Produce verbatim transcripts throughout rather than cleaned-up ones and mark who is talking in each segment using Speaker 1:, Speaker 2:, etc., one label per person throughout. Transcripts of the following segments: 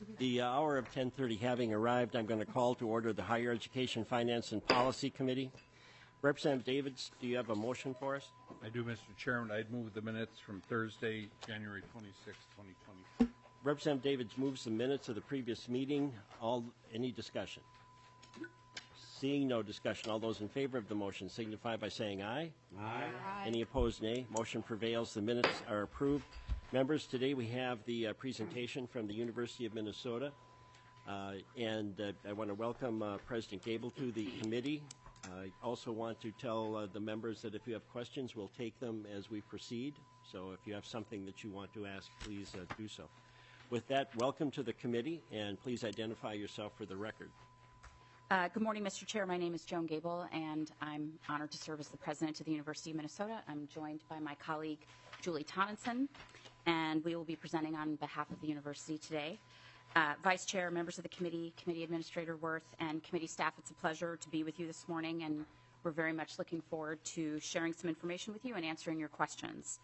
Speaker 1: The uh, hour of ten thirty having arrived, I'm going to call to order the Higher Education Finance and Policy Committee. Representative Davids, do you have a motion for us?
Speaker 2: I do, Mister Chairman. I'd move the minutes from Thursday, January twenty-sixth, twenty twenty.
Speaker 1: Representative Davids moves the minutes of the previous meeting. All any discussion? Seeing no discussion, all those in favor of the motion signify by saying aye.
Speaker 3: Aye.
Speaker 4: Aye.
Speaker 1: Any opposed, nay. Motion prevails. The minutes are approved. Members, today we have the uh, presentation from the University of Minnesota. Uh, and uh, I want to welcome uh, President Gable to the committee. I also want to tell uh, the members that if you have questions, we'll take them as we proceed. So if you have something that you want to ask, please uh, do so. With that, welcome to the committee, and please identify yourself for the record.
Speaker 4: Uh, good morning, Mister Chair. My name is Joan Gable, and I'm honored to serve as the president of the University of Minnesota. I'm joined by my colleague, Julie Tonneson, and we will be presenting on behalf of the university today. Uh, Vice Chair, members of the committee, Committee Administrator Worth, and committee staff, it's a pleasure to be with you this morning, and we're very much looking forward to sharing some information with you and answering your questions.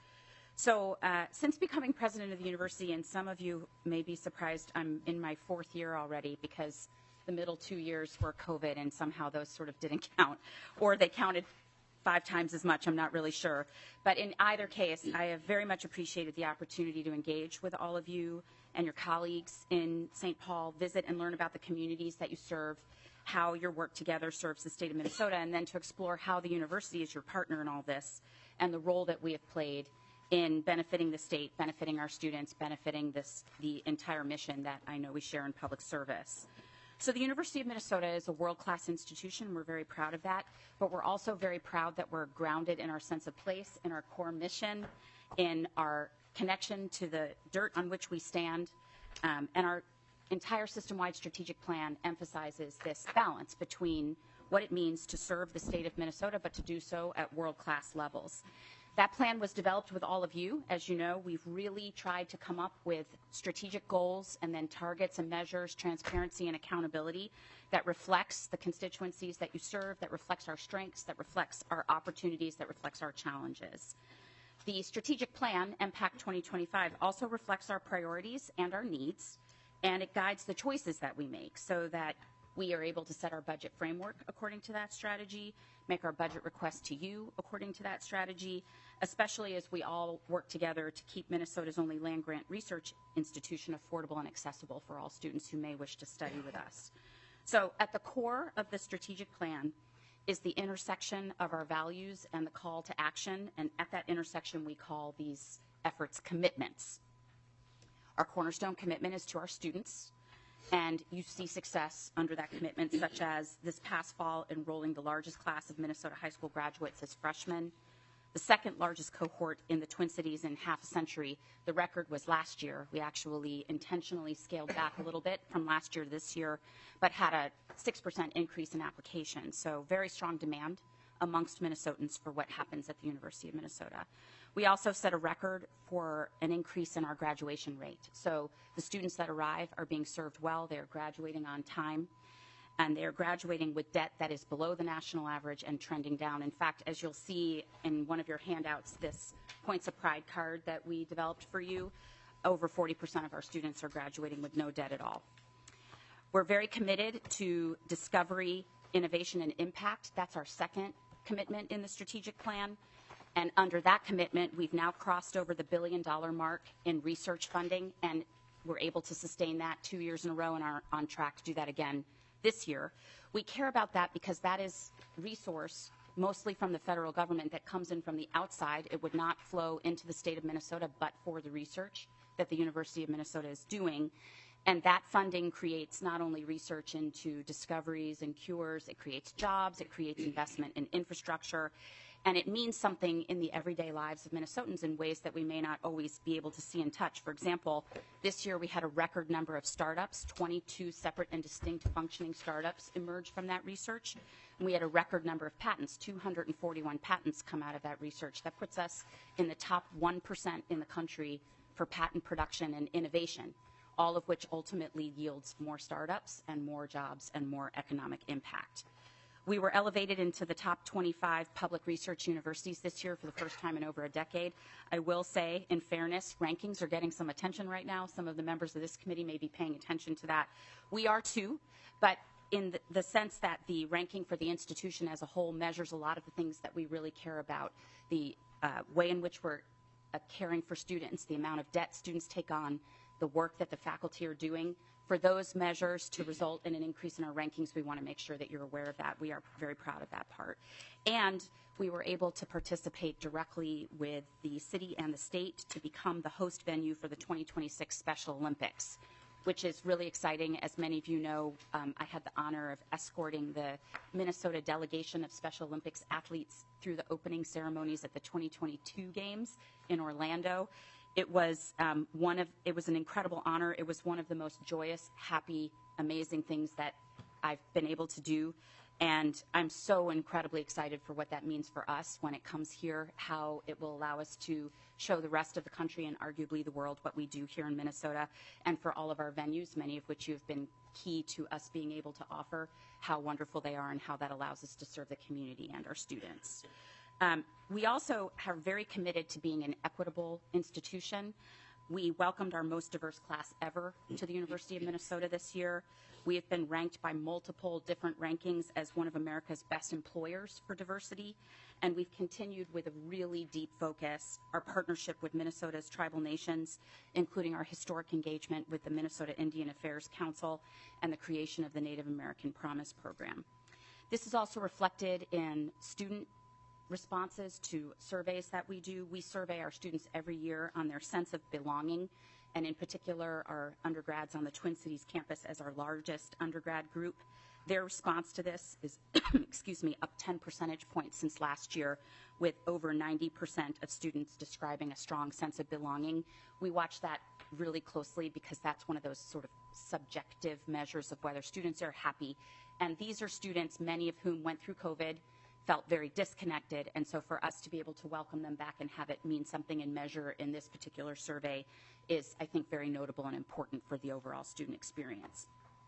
Speaker 4: So uh, since becoming president of the university, and some of you may be surprised, I'm in my fourth year already because the middle two years were COVID, and somehow those sort of didn't count, or they counted five times as much, I'm not really sure. But in either case, I have very much appreciated the opportunity to engage with all of you and your colleagues in Saint Paul, visit and learn about the communities that you serve, how your work together serves the state of Minnesota, and then to explore how the university is your partner in all this, and the role that we have played in benefiting the state, benefiting our students, benefiting this, the entire mission that I know we share in public service. So the University of Minnesota is a world-class institution. We're very proud of that, but we're also very proud that we're grounded in our sense of place, in our core mission, in our connection to the dirt on which we stand, um, and our entire system-wide strategic plan emphasizes this balance between what it means to serve the state of Minnesota, but to do so at world-class levels. That plan was developed with all of you. As you know, we've really tried to come up with strategic goals and then targets and measures, transparency and accountability that reflects the constituencies that you serve, that reflects our strengths, that reflects our opportunities, that reflects our challenges. The strategic plan, M PACT twenty twenty-five, also reflects our priorities and our needs, and it guides the choices that we make so that we are able to set our budget framework according to that strategy, make our budget requests to you according to that strategy, especially as we all work together to keep Minnesota's only land-grant research institution affordable and accessible for all students who may wish to study with us. So at the core of the strategic plan is the intersection of our values and the call to action, and at that intersection we call these efforts commitments. Our cornerstone commitment is to our students, and you see success under that commitment, such as this past fall enrolling the largest class of Minnesota high school graduates as freshmen, the second largest cohort in the Twin Cities in half a century. The record was last year. We actually intentionally scaled back a little bit from last year to this year, but had a six percent increase in applications. So very strong demand amongst Minnesotans for what happens at the University of Minnesota. We also set a record for an increase in our graduation rate. So the students that arrive are being served well, they're graduating on time, and they're graduating with debt that is below the national average and trending down. In fact, as you'll see in one of your handouts, this Points of Pride card that we developed for you, over forty percent of our students are graduating with no debt at all. We're very committed to discovery, innovation, and impact. That's our second commitment in the strategic plan. And under that commitment, we've now crossed over the billion dollar mark in research funding, and we're able to sustain that two years in a row and are on track to do that again this year. We care about that because that is resource mostly from the federal government that comes in from the outside. It would not flow into the state of Minnesota but for the research that the University of Minnesota is doing. And that funding creates not only research into discoveries and cures, it creates jobs, it creates investment in infrastructure, and it means something in the everyday lives of Minnesotans in ways that we may not always be able to see and touch. For example, this year we had a record number of startups, twenty-two separate and distinct functioning startups emerged from that research. And we had a record number of patents, two hundred forty-one patents come out of that research. That puts us in the top one percent in the country for patent production and innovation, all of which ultimately yields more startups and more jobs and more economic impact. we were elevated into the top twenty-five public research universities this year for the first time in over a decade. I will say, in fairness, rankings are getting some attention right now. Some of the members of this committee may be paying attention to that. We are too, but in the, the sense that the ranking for the institution as a whole measures a lot of the things that we really care about, the uh, way in which we're uh, caring for students, the amount of debt students take on, the work that the faculty are doing. For those measures to result in an increase in our rankings, we want to make sure that you're aware of that. We are very proud of that part. And we were able to participate directly with the city and the state to become the host venue for the twenty twenty-six Special Olympics, which is really exciting. As many of you know, um, I had the honor of escorting the Minnesota delegation of Special Olympics athletes through the opening ceremonies at the twenty twenty-two Games in Orlando. It was um, one of, it was an incredible honor. It was one of the most joyous, happy, amazing things that I've been able to do. And I'm so incredibly excited for what that means for us when it comes here, how it will allow us to show the rest of the country and arguably the world what we do here in Minnesota, and for all of our venues, many of which you have been key to us being able to offer, how wonderful they are and how that allows us to serve the community and our students. Um, we also are very committed to being an equitable institution. We welcomed our most diverse class ever to the University of Minnesota this year. We have been ranked by multiple different rankings as one of America's best employers for diversity, and we've continued with a really deep focus, our partnership with Minnesota's tribal nations, including our historic engagement with the Minnesota Indian Affairs Council and the creation of the Native American Promise Program. This is also reflected in student responses to surveys that we do. We survey our students every year on their sense of belonging, and in particular our undergrads on the Twin Cities campus as our largest undergrad group. Their response to this is, excuse me, up ten percentage points since last year, with over ninety percent of students describing a strong sense of belonging. We watch that really closely because that's one of those sort of subjective measures of whether students are happy. And these are students, many of whom went through COVID, felt very disconnected, and so for us to be able to welcome them back and have it mean something and measure in this particular survey is, I think, very notable and important for the overall student experience.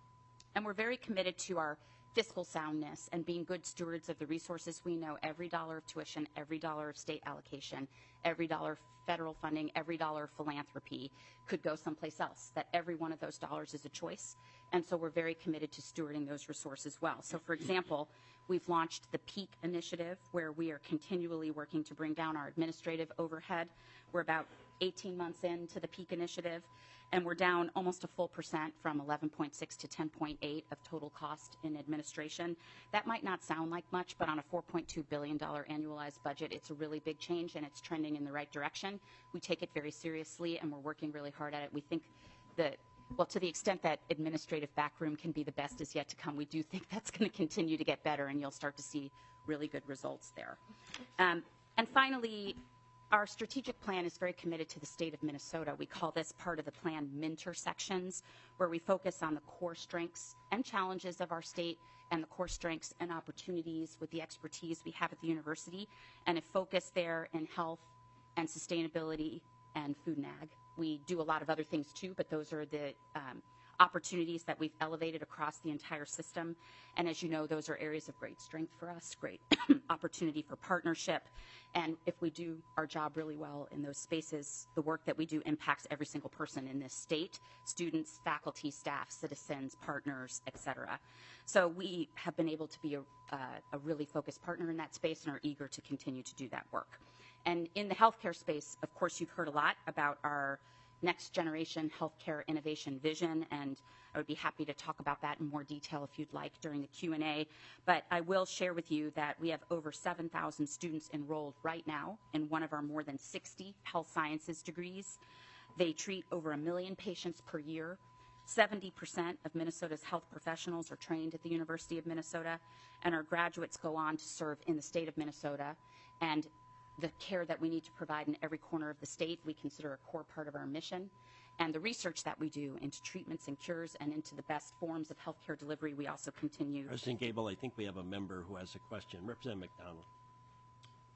Speaker 4: And we're very committed to our fiscal soundness and being good stewards of the resources. We know every dollar of tuition, every dollar of state allocation, every dollar of federal funding, every dollar of philanthropy could go someplace else, that every one of those dollars is a choice. And so we're very committed to stewarding those resources well. So for example, we've launched the PEAK initiative, where we are continually working to bring down our administrative overhead. We're about eighteen months into the PEAK initiative, and we're down almost a full percent from eleven point six to ten point eight of total cost in administration. That might not sound like much, but on a four point two billion dollars annualized budget, it's a really big change, and it's trending in the right direction. We take it very seriously, and we're working really hard at it. We think that, well, to the extent that administrative backroom can be the best is yet to come, we do think that's going to continue to get better, and you'll start to see really good results there. Um, and finally, our strategic plan is very committed to the state of Minnesota. We call this part of the plan Minter sections, where we focus on the core strengths and challenges of our state and the core strengths and opportunities with the expertise we have at the university, and a focus there in health and sustainability and food and ag. We do a lot of other things too, but those are the um, opportunities that we've elevated across the entire system. And as you know, those are areas of great strength for us, great opportunity for partnership. And if we do our job really well in those spaces, the work that we do impacts every single person in this state, students, faculty, staff, citizens, partners, et cetera. So we have been able to be a, uh, a really focused partner in that space and are eager to continue to do that work. And in the healthcare space, of course, you've heard a lot about our next generation healthcare innovation vision, and I would be happy to talk about that in more detail if you'd like during the Q and A. But I will share with you that we have over seven thousand students enrolled right now in one of our more than sixty health sciences degrees. They treat over a million patients per year. seventy percent of Minnesota's health professionals are trained at the University of Minnesota, and our graduates go on to serve in the state of Minnesota. And the care that we need to provide in every corner of the state, we consider a core part of our mission. And the research that we do into treatments and cures and into the best forms of healthcare delivery, we also continue.
Speaker 1: President Gable, I think we have a member who has a question. Representative McDonald.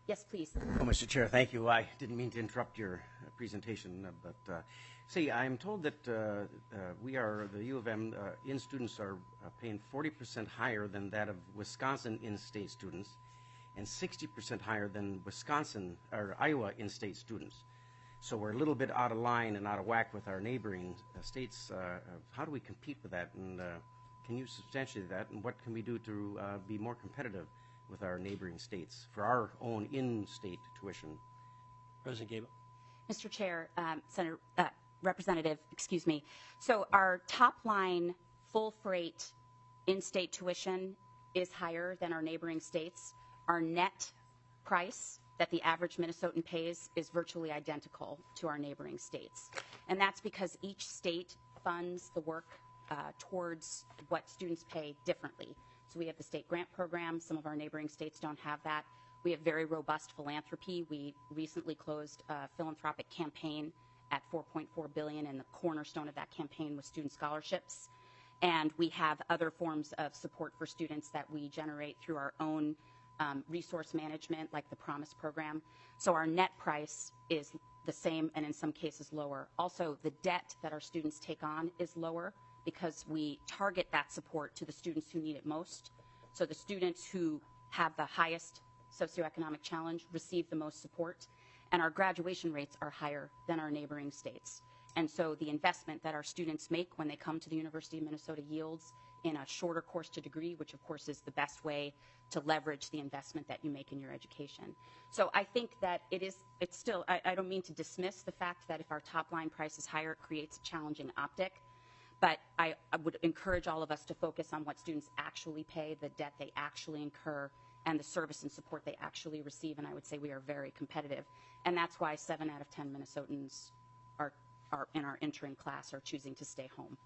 Speaker 4: Yes, please.
Speaker 3: Oh, Mister Chair, thank you. I didn't mean to interrupt your uh, presentation, uh, but uh, see, I'm told that uh, uh, we are, the U of M uh, in-students are uh, paying forty percent higher than that of Wisconsin in-state students and sixty percent higher than Wisconsin or Iowa in-state students. So we're a little bit out of line and out of whack with our neighboring uh, states. Uh, uh, how do we compete with that? And uh, can you substantiate that? And what can we do to uh, be more competitive with our neighboring states for our own in-state tuition?
Speaker 1: President Gable.
Speaker 4: Mister Chair, um, Senator, uh, Representative, excuse me. So our top line full freight in-state tuition is higher than our neighboring states. Our net price that the average Minnesotan pays is virtually identical to our neighboring states. And that's because each state funds the work uh, towards what students pay differently. So we have the state grant program. Some of our neighboring states don't have that. We have very robust philanthropy. We recently closed a philanthropic campaign at four point four billion dollars, and the cornerstone of that campaign was student scholarships. And we have other forms of support for students that we generate through our own um, resource management, like the Promise program. So our net price is the same and in some cases lower. Also, the debt that our students take on is lower because we target that support to the students who need it most. So the students who have the highest socioeconomic challenge receive the most support, and our graduation rates are higher than our neighboring states. And so the investment that our students make when they come to the University of Minnesota yields in a shorter course to degree, which of course is the best way to leverage the investment that you make in your education. So I think that it is, it's still, I, I don't mean to dismiss the fact that if our top line price is higher, it creates a challenging optic. But I, I would encourage all of us to focus on what students actually pay, the debt they actually incur, and the service and support they actually receive. And I would say we are very competitive. And that's why seven out of ten Minnesotans are, are in our entering class are choosing to stay home.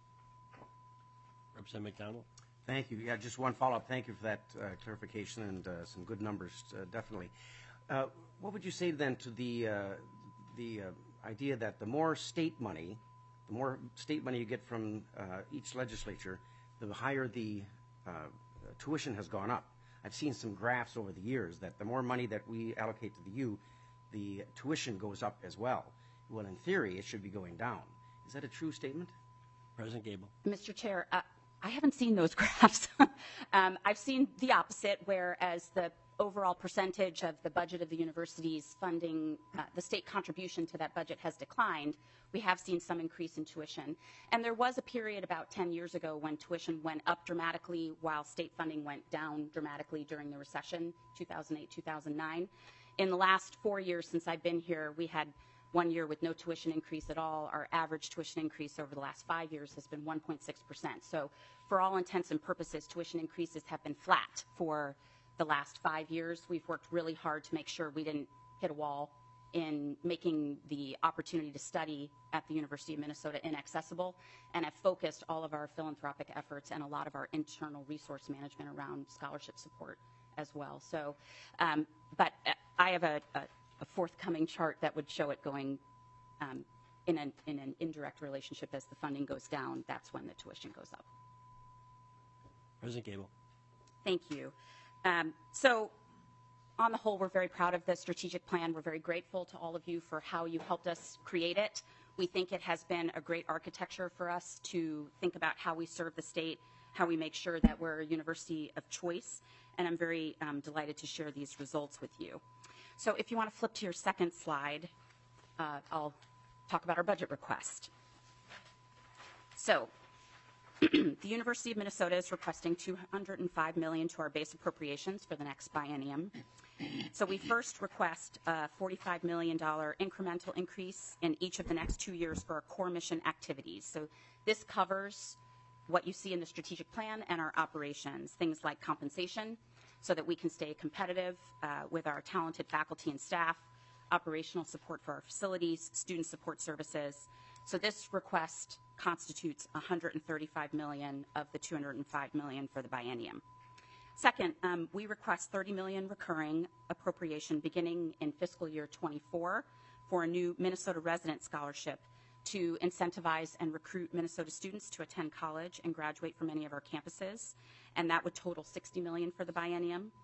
Speaker 1: Representative McDonald.
Speaker 3: Thank you. Yeah, just one follow-up. Thank you for that uh, clarification and uh, some good numbers, uh, definitely. Uh, what would you say then to the, uh, the uh, idea that the more state money, the more state money you get from uh, each legislature, the higher the uh, tuition has gone up? I've seen some graphs over the years that the more money that we allocate to the U, the tuition goes up as well. Well, in theory, it should be going down. Is that a true statement?
Speaker 1: President Gable.
Speaker 4: Mister Chair, uh, I haven't seen those graphs. um, I've seen the opposite, whereas the overall percentage of the budget of the university's funding, uh, the state contribution to that budget has declined. We have seen some increase in tuition. And there was a period about ten years ago when tuition went up dramatically while state funding went down dramatically during the recession, two thousand eight, two thousand nine. In the last four years since I've been here, we had one year with no tuition increase at all. Our average tuition increase over the last five years has been one point six percent. So for all intents and purposes, tuition increases have been flat for the last five years. We've worked really hard to make sure we didn't hit a wall in making the opportunity to study at the University of Minnesota inaccessible, and have focused all of our philanthropic efforts and a lot of our internal resource management around scholarship support as well. So, um, but I have a, a, a forthcoming chart that would show it going um, in, an, in an indirect relationship. As the funding goes down, that's when the tuition goes up.
Speaker 1: President Gable.
Speaker 4: Thank you. Um, so on the whole, we're very proud of the strategic plan. We're very grateful to all of you for how you helped us create it. We think it has been a great architecture for us to think about how we serve the state, how we make sure that we're a university of choice, and I'm very um, delighted to share these results with you. So if you want to flip to your second slide, uh, I'll talk about our budget request. So the University of Minnesota is requesting two hundred five million dollars to our base appropriations for the next biennium. So we first request a forty-five million dollars incremental increase in each of the next two years for our core mission activities. So this covers what you see in the strategic plan and our operations, things like compensation, so that we can stay competitive uh, with our talented faculty and staff, operational support for our facilities, student support services. So this request constitutes one hundred thirty-five million dollars of the two hundred five million dollars for the biennium. Second, um, we request thirty million dollars recurring appropriation beginning in fiscal year twenty-four for a new Minnesota resident scholarship to incentivize and recruit Minnesota students to attend college and graduate from any of our campuses, and that would total sixty million dollars for the biennium.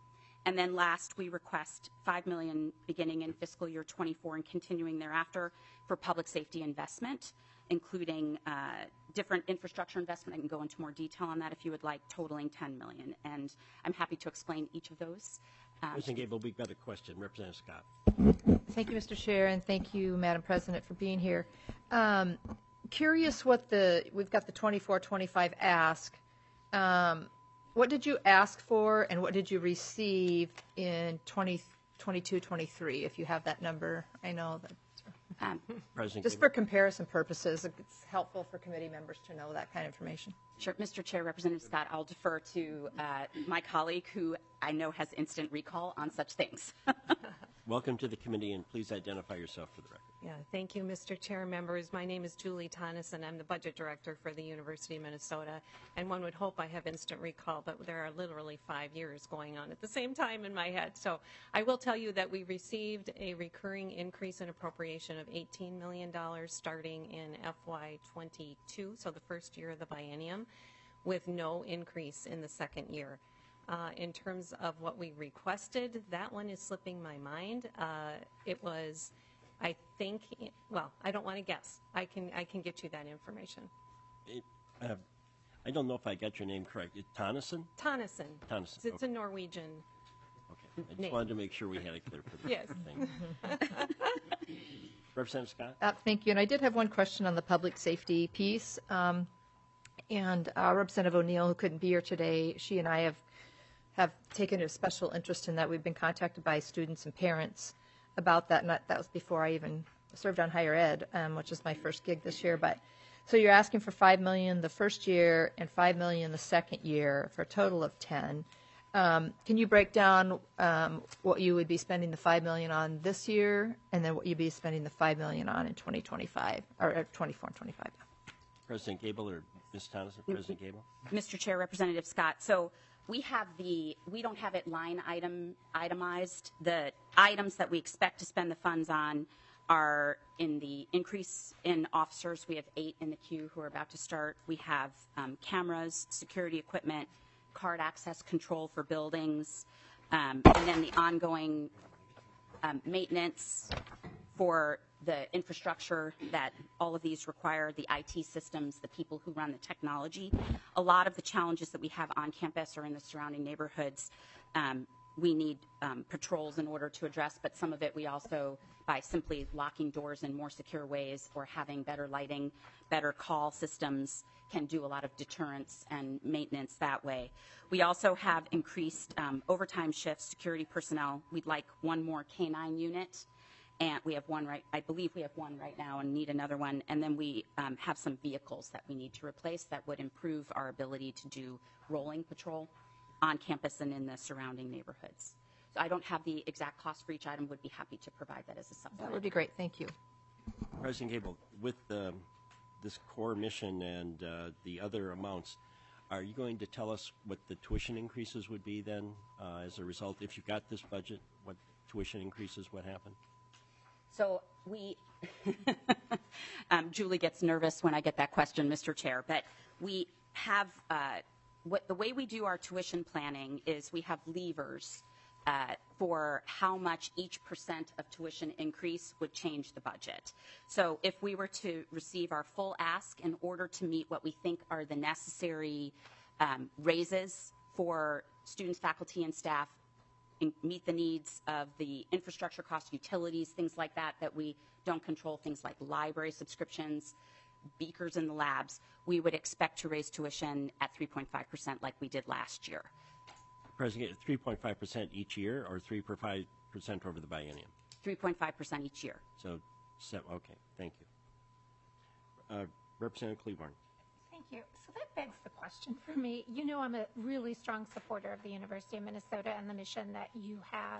Speaker 4: And then last, we request five million dollars beginning in fiscal year twenty-four and continuing thereafter for public safety investment, including uh, different infrastructure investment. I can go into more detail on that if you would like, totaling ten million dollars. And I'm happy to explain each of those. Um,
Speaker 1: President Gable, we've got a question. Representative Scott.
Speaker 5: Thank you, Mister Chair, and thank you, Madam President, for being here. Um, curious what the, we've got the twenty-four twenty-five ask. Um, what did you ask for and what did you receive in twenty twenty-two twenty-three, if you have that number? I know that.
Speaker 4: um,
Speaker 1: President
Speaker 5: Just
Speaker 1: Gable.
Speaker 5: for comparison purposes, it's helpful for committee members to know that kind of information.
Speaker 4: Sure, Mister Chair, Representative Scott, I'll defer to uh, my colleague who I know has instant recall on such things.
Speaker 1: Welcome to the committee, and please identify yourself for the record.
Speaker 6: Yeah, thank you, Mister Chair, members. My name is Julie Tonneson. I'm the budget director for the University of Minnesota, and one would hope I have instant recall, but there are literally five years going on at the same time in my head. So I will tell you that we received a recurring increase in appropriation of eighteen million dollars starting in F Y twenty-two, so the first year of the biennium, with no increase in the second year. Uh, in terms of what we requested, that one is slipping my mind. Uh, it was, I think, well, I don't want to guess. I can I can get you that information.
Speaker 1: It, uh, I don't know if I got your name correct. It, Tonneson?
Speaker 6: Tonneson.
Speaker 1: Tonneson,
Speaker 6: It's
Speaker 1: okay.
Speaker 6: a Norwegian.
Speaker 1: Okay. I just
Speaker 6: Name.
Speaker 1: wanted to make sure we had it clear for the
Speaker 6: Yes.
Speaker 1: thing. Representative Scott?
Speaker 5: Uh, Thank you. And I did have one question on the public safety piece. Um, And uh, Representative O'Neill, who couldn't be here today, she and I have have taken a special interest in that. We've been contacted by students and parents about that, and that, that was before I even served on higher ed, um, which is my first gig this year. But so you're asking for five million dollars the first year and five million dollars the second year for a total of ten. Um, can you break down um, what you would be spending the five million dollars on this year, and then what you'd be spending the five million dollars on in twenty twenty-five or uh, twenty-four and twenty-five?
Speaker 1: President Gable or Miz Tonneson? President Gable?
Speaker 4: Mister Chair, Representative Scott, so we have the, we don't have it line item itemized. The items that we expect to spend the funds on are in the increase in officers. We have eight in the queue who are about to start. We have um, cameras, security equipment, card access control for buildings, um, and then the ongoing um, maintenance for the infrastructure that all of these require, the I T systems, the people who run the technology. A lot of the challenges that we have on campus or in the surrounding neighborhoods, um, we need um, patrols in order to address, but some of it we also, by simply locking doors in more secure ways or having better lighting, better call systems, can do a lot of deterrence and maintenance that way. We also have increased um, overtime shifts, security personnel. We'd like one more K nine unit. And we have one right, I believe we have one right now and need another one. And then we um, have some vehicles that we need to replace that would improve our ability to do rolling patrol on campus and in the surrounding neighborhoods. So I don't have the exact cost for each item, would be happy to provide that as a
Speaker 5: That
Speaker 4: supplement.
Speaker 5: would be great. Thank you.
Speaker 1: President Gable, with um, this core mission and uh, the other amounts, are you going to tell us what the tuition increases would be then uh, as a result? If you got this budget, what tuition increases would happen?
Speaker 4: So we, um, Julie gets nervous when I get that question, Mister Chair, but we have, uh, what, the way we do our tuition planning is we have levers uh, for how much each percent of tuition increase would change the budget. So if we were to receive our full ask in order to meet what we think are the necessary um, raises for students, faculty, and staff, and meet the needs of the infrastructure cost, utilities, things like that, that we don't control, things like library subscriptions, beakers in the labs, we would expect to raise tuition at three point five percent like we did last year.
Speaker 1: President, three point five percent each year or three point five percent over the biennium?
Speaker 4: three point five percent each year.
Speaker 1: So, so okay, thank you. Uh, Representative Cleburne.
Speaker 7: Thank you. So that begs the question for me. You know, I'm a really strong supporter of the University of Minnesota and the mission that you have.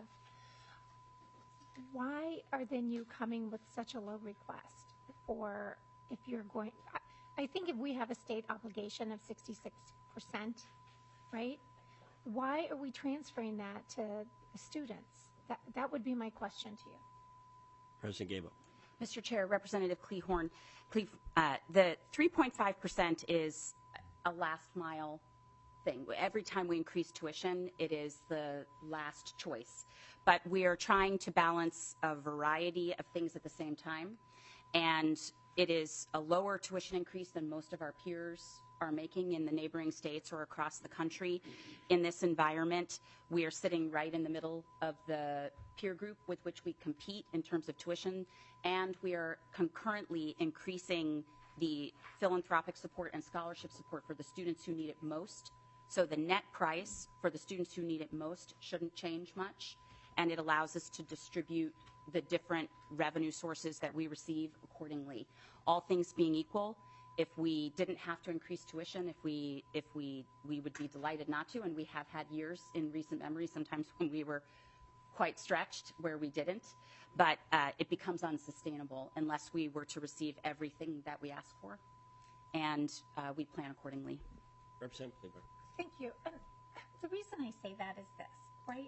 Speaker 7: Why are then you coming with such a low request? Or if you're going, I, I think if we have a state obligation of sixty-six percent, right? Why are we transferring that to the students? That, that would be my question to you.
Speaker 1: President Gable.
Speaker 4: Mister Chair, Representative Kleehorn, Cleve, uh, the three point five percent is a last mile thing. Every time we increase tuition, it is the last choice. But we are trying to balance a variety of things at the same time. And it is a lower tuition increase than most of our peers are making in the neighboring states or across the country. In this environment, we are sitting right in the middle of the peer group with which we compete in terms of tuition, and we are concurrently increasing the philanthropic support and scholarship support for the students who need it most. So the net price for the students who need it most shouldn't change much, and it allows us to distribute the different revenue sources that we receive accordingly. All things being equal, if we didn't have to increase tuition, if we if we we would be delighted not to, and we have had years in recent memory sometimes when we were quite stretched where we didn't, but uh, it becomes unsustainable unless we were to receive everything that we ask for, and uh, we plan accordingly.
Speaker 1: Representative Kleber.
Speaker 7: Thank you. And the reason I say that is this, right?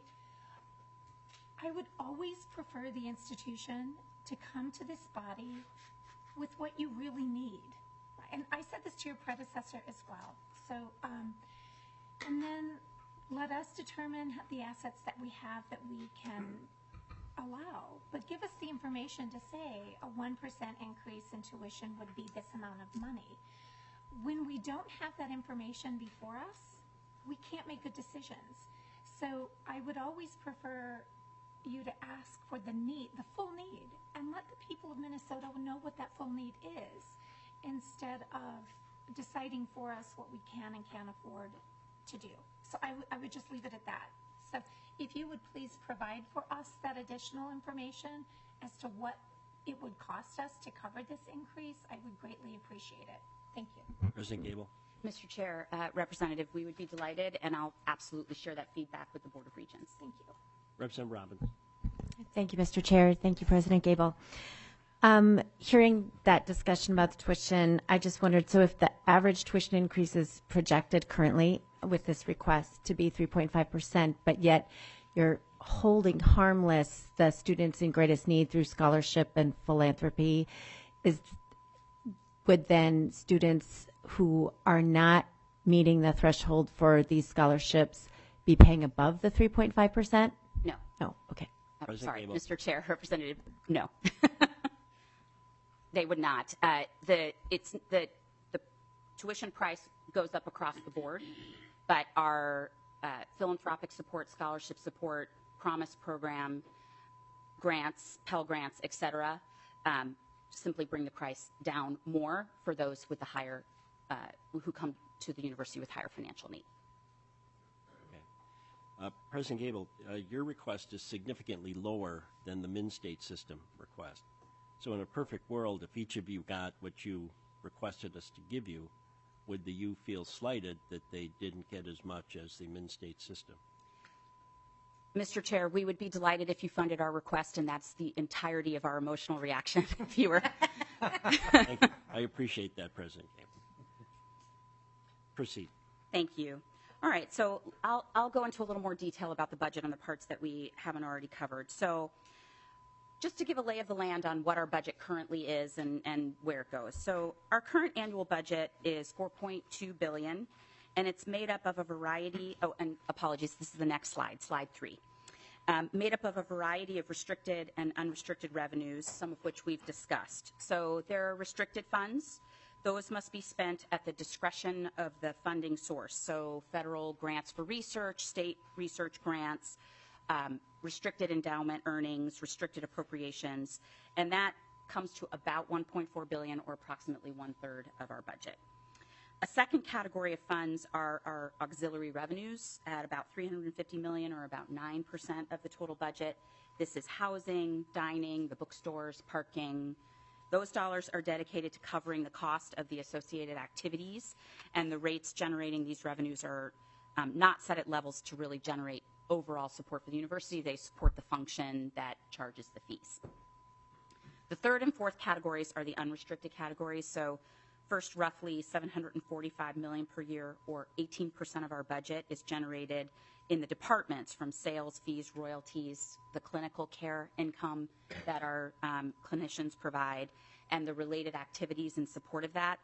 Speaker 7: I would always prefer the institution to come to this body with what you really need. And I said this to your predecessor as well. So, um, and then let us determine the assets that we have that we can allow. But give us the information to say a one percent increase in tuition would be this amount of money. When we don't have that information before us, we can't make good decisions. So I would always prefer you to ask for the need, the full need, and let the people of Minnesota know what that full need is, instead of deciding for us what we can and can't afford to do. So I, I would just leave it at that. So if you would please provide for us that additional information as to what it would cost us to cover this increase, I would greatly appreciate it. Thank you.
Speaker 1: President Gable.
Speaker 4: Mister Chair, uh, Representative, we would be delighted, and I'll absolutely share that feedback with the Board of Regents.
Speaker 7: Thank you.
Speaker 1: Representative Robbins.
Speaker 8: Thank you, Mister Chair. Thank you, President Gable. Um, hearing that discussion about the tuition, I just wondered, so if the average tuition increase is projected currently with this request to be three point five percent, but yet you're holding harmless the students in greatest need through scholarship and philanthropy, is would then students who are not meeting the threshold for these scholarships be paying above the three point five percent?
Speaker 4: No.
Speaker 8: No, okay.
Speaker 4: Oh,
Speaker 1: President
Speaker 4: sorry,
Speaker 1: Gable.
Speaker 4: Mister Chair, Representative, no. They would not. Uh, the it's the the tuition price goes up across the board, but our uh, philanthropic support, scholarship support, Promise program, grants, Pell grants, et cetera, um, simply bring the price down more for those with the higher uh, who come to the university with higher financial need.
Speaker 1: Uh, President Gable, uh, your request is significantly lower than the Min-State system request. So in a perfect world, if each of you got what you requested us to give you, would the U feel slighted that they didn't get as much as the Min-State system?
Speaker 4: Mister Chair, we would be delighted if you funded our request, and that's the entirety of our emotional reaction if you were.
Speaker 1: Thank you. I appreciate that, President Gable. Proceed.
Speaker 4: Thank you. All right, so I'll, I'll go into a little more detail about the budget on the parts that we haven't already covered. So just to give a lay of the land on what our budget currently is and, and where it goes. So our current annual budget is four point two billion dollars, and it's made up of a variety, oh, and apologies, this is the next slide, slide three. Um, made up of a variety of restricted and unrestricted revenues, some of which we've discussed. So there are restricted funds. Those must be spent at the discretion of the funding source. So federal grants for research, state research grants, um, restricted endowment earnings, restricted appropriations, and that comes to about one point four billion dollars, or approximately one-third of our budget. A second category of funds are our auxiliary revenues at about three hundred fifty million dollars, or about nine percent of the total budget. This is housing, dining, the bookstores, parking. Those dollars are dedicated to covering the cost of the associated activities, and the rates generating these revenues are um, not set at levels to really generate overall support for the university. They support the function that charges the fees. The third and fourth categories are the unrestricted categories. So first, roughly seven hundred forty-five million dollars per year, or eighteen percent of our budget, is generated in the departments from sales, fees, royalties, the clinical care income that our um, clinicians provide, and the related activities in support of that.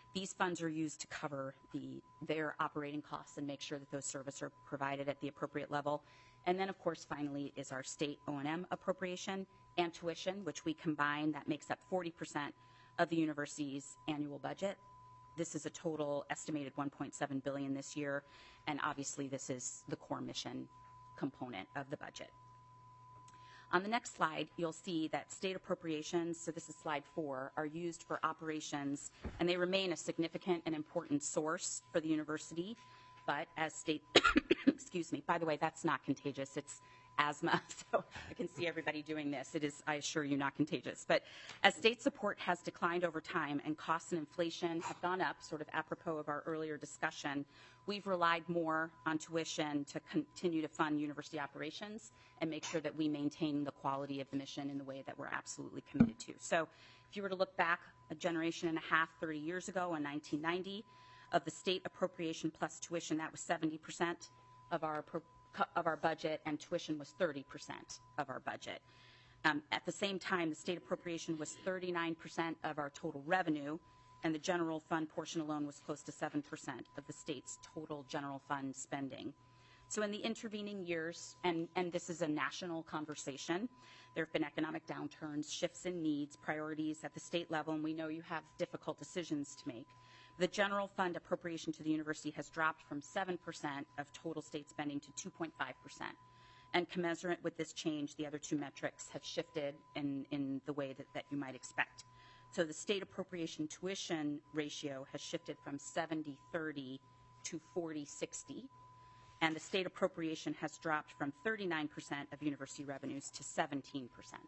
Speaker 4: These funds are used to cover the, their operating costs and make sure that those services are provided at the appropriate level. And then, of course, finally is our state O and M appropriation and tuition, which we combine. That makes up forty percent of the university's annual budget. This is a total estimated one point seven billion dollars this year, and obviously this is the core mission component of the budget. On the next slide, you'll see that state appropriations, so this is slide four, are used for operations, and they remain a significant and important source for the university. But as state, excuse me, by the way, that's not contagious. It's asthma, so I can see everybody doing this. It is, I assure you, not contagious. But as state support has declined over time and costs and inflation have gone up, sort of apropos of our earlier discussion, we've relied more on tuition to continue to fund university operations and make sure that we maintain the quality of the mission in the way that we're absolutely committed to. So if you were to look back a generation and a half, thirty years ago in nineteen ninety, of the state appropriation plus tuition, that was seventy percent of our of our budget, and tuition was thirty percent of our budget. Um, at the same time, the state appropriation was thirty-nine percent of our total revenue, and the general fund portion alone was close to seven percent of the state's total general fund spending. So in the intervening years, and, and this is a national conversation, there have been economic downturns, shifts in needs, priorities at the state level, and we know you have difficult decisions to make. The general fund appropriation to the university has dropped from seven percent of total state spending to two point five percent. And commensurate with this change, the other two metrics have shifted in, in the way that, that you might expect. So the state appropriation tuition ratio has shifted from seventy thirty to forty sixty. And the state appropriation has dropped from thirty-nine percent of university revenues to seventeen percent.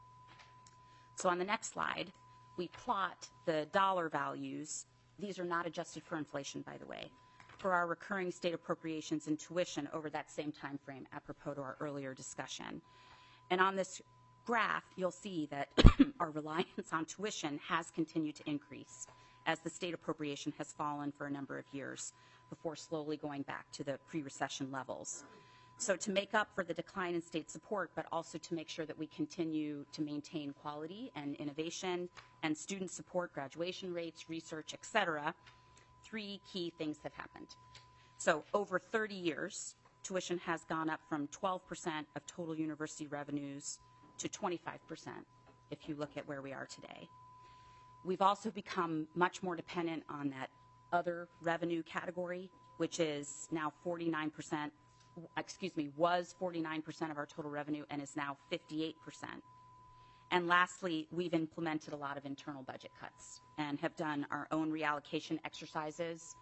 Speaker 4: So on the next slide, we plot the dollar values. These are not adjusted for inflation, by the way, for our recurring state appropriations and tuition over that same time frame, apropos to our earlier discussion. And on this graph, you'll see that our reliance on tuition has continued to increase as the state appropriation has fallen for a number of years before slowly going back to the pre-recession levels. So to make up for the decline in state support, but also to make sure that we continue to maintain quality and innovation and student support, graduation rates, research, et cetera, three key things have happened. So over thirty years, tuition has gone up from twelve percent of total university revenues to twenty-five percent if you look at where we are today. We've also become much more dependent on that other revenue category, which is now forty-nine percent, excuse me, was forty-nine percent of our total revenue and is now fifty-eight percent. And lastly, we've implemented a lot of internal budget cuts and have done our own reallocation exercises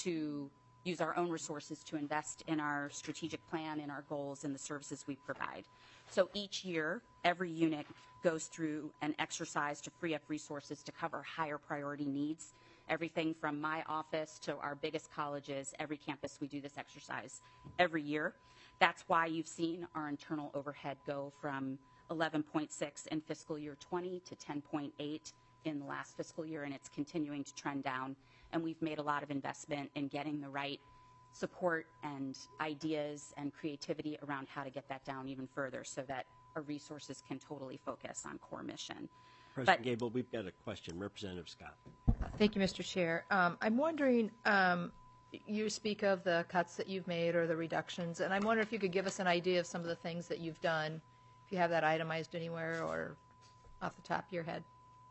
Speaker 4: to use our own resources to invest in our strategic plan, in our goals, and the services we provide. So each year, every unit goes through an exercise to free up resources to cover higher priority needs. Everything from my office to our biggest colleges, every campus, we do this exercise every year. That's why you've seen our internal overhead go from eleven point six in fiscal year twenty to ten point eight in the last fiscal year, and it's continuing to trend down. And we've made a lot of investment in getting the right support and ideas and creativity around how to get that down even further so that our resources can totally focus on core mission.
Speaker 1: President
Speaker 4: But-
Speaker 1: Gable, we've got a question. Representative Scott.
Speaker 5: Thank you, Mister Chair. Um, I'm wondering, um, you speak of the cuts that you've made or the reductions, and I'm wondering if you could give us an idea of some of the things that you've done, if you have that itemized anywhere or off the top of your head.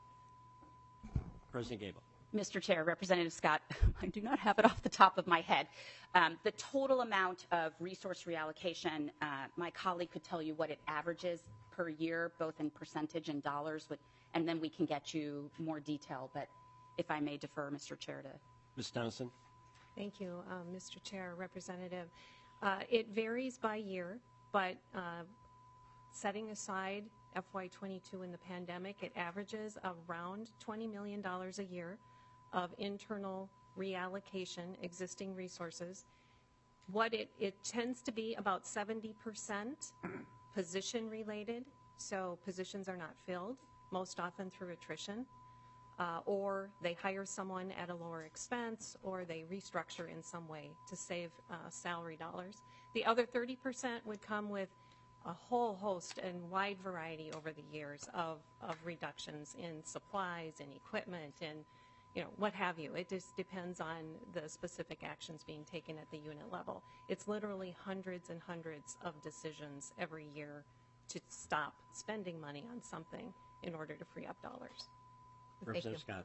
Speaker 1: President Gable.
Speaker 4: Mister Chair, Representative Scott, I do not have it off the top of my head. Um, the total amount of resource reallocation, uh, my colleague could tell you what it averages per year, both in percentage and dollars, with, and then we can get you more detail. But if I may defer, Mister Chair, to
Speaker 1: Miz Townsend.
Speaker 6: Thank you, um, Mister Chair, Representative. Uh, It varies by year, but uh, setting aside F Y twenty-two in the pandemic, it averages around twenty million dollars a year of internal reallocation, existing resources. What it, it tends to be about seventy percent position related, so positions are not filled, most often through attrition. Uh, or they hire someone at a lower expense, or they restructure in some way to save uh, salary dollars. The other thirty percent would come with a whole host and wide variety over the years of, of reductions in supplies and equipment and, you know, what have you. It just depends on the specific actions being taken at the unit level. It's literally hundreds and hundreds of decisions every year to stop spending money on something in order to free up dollars.
Speaker 1: Representative Scott.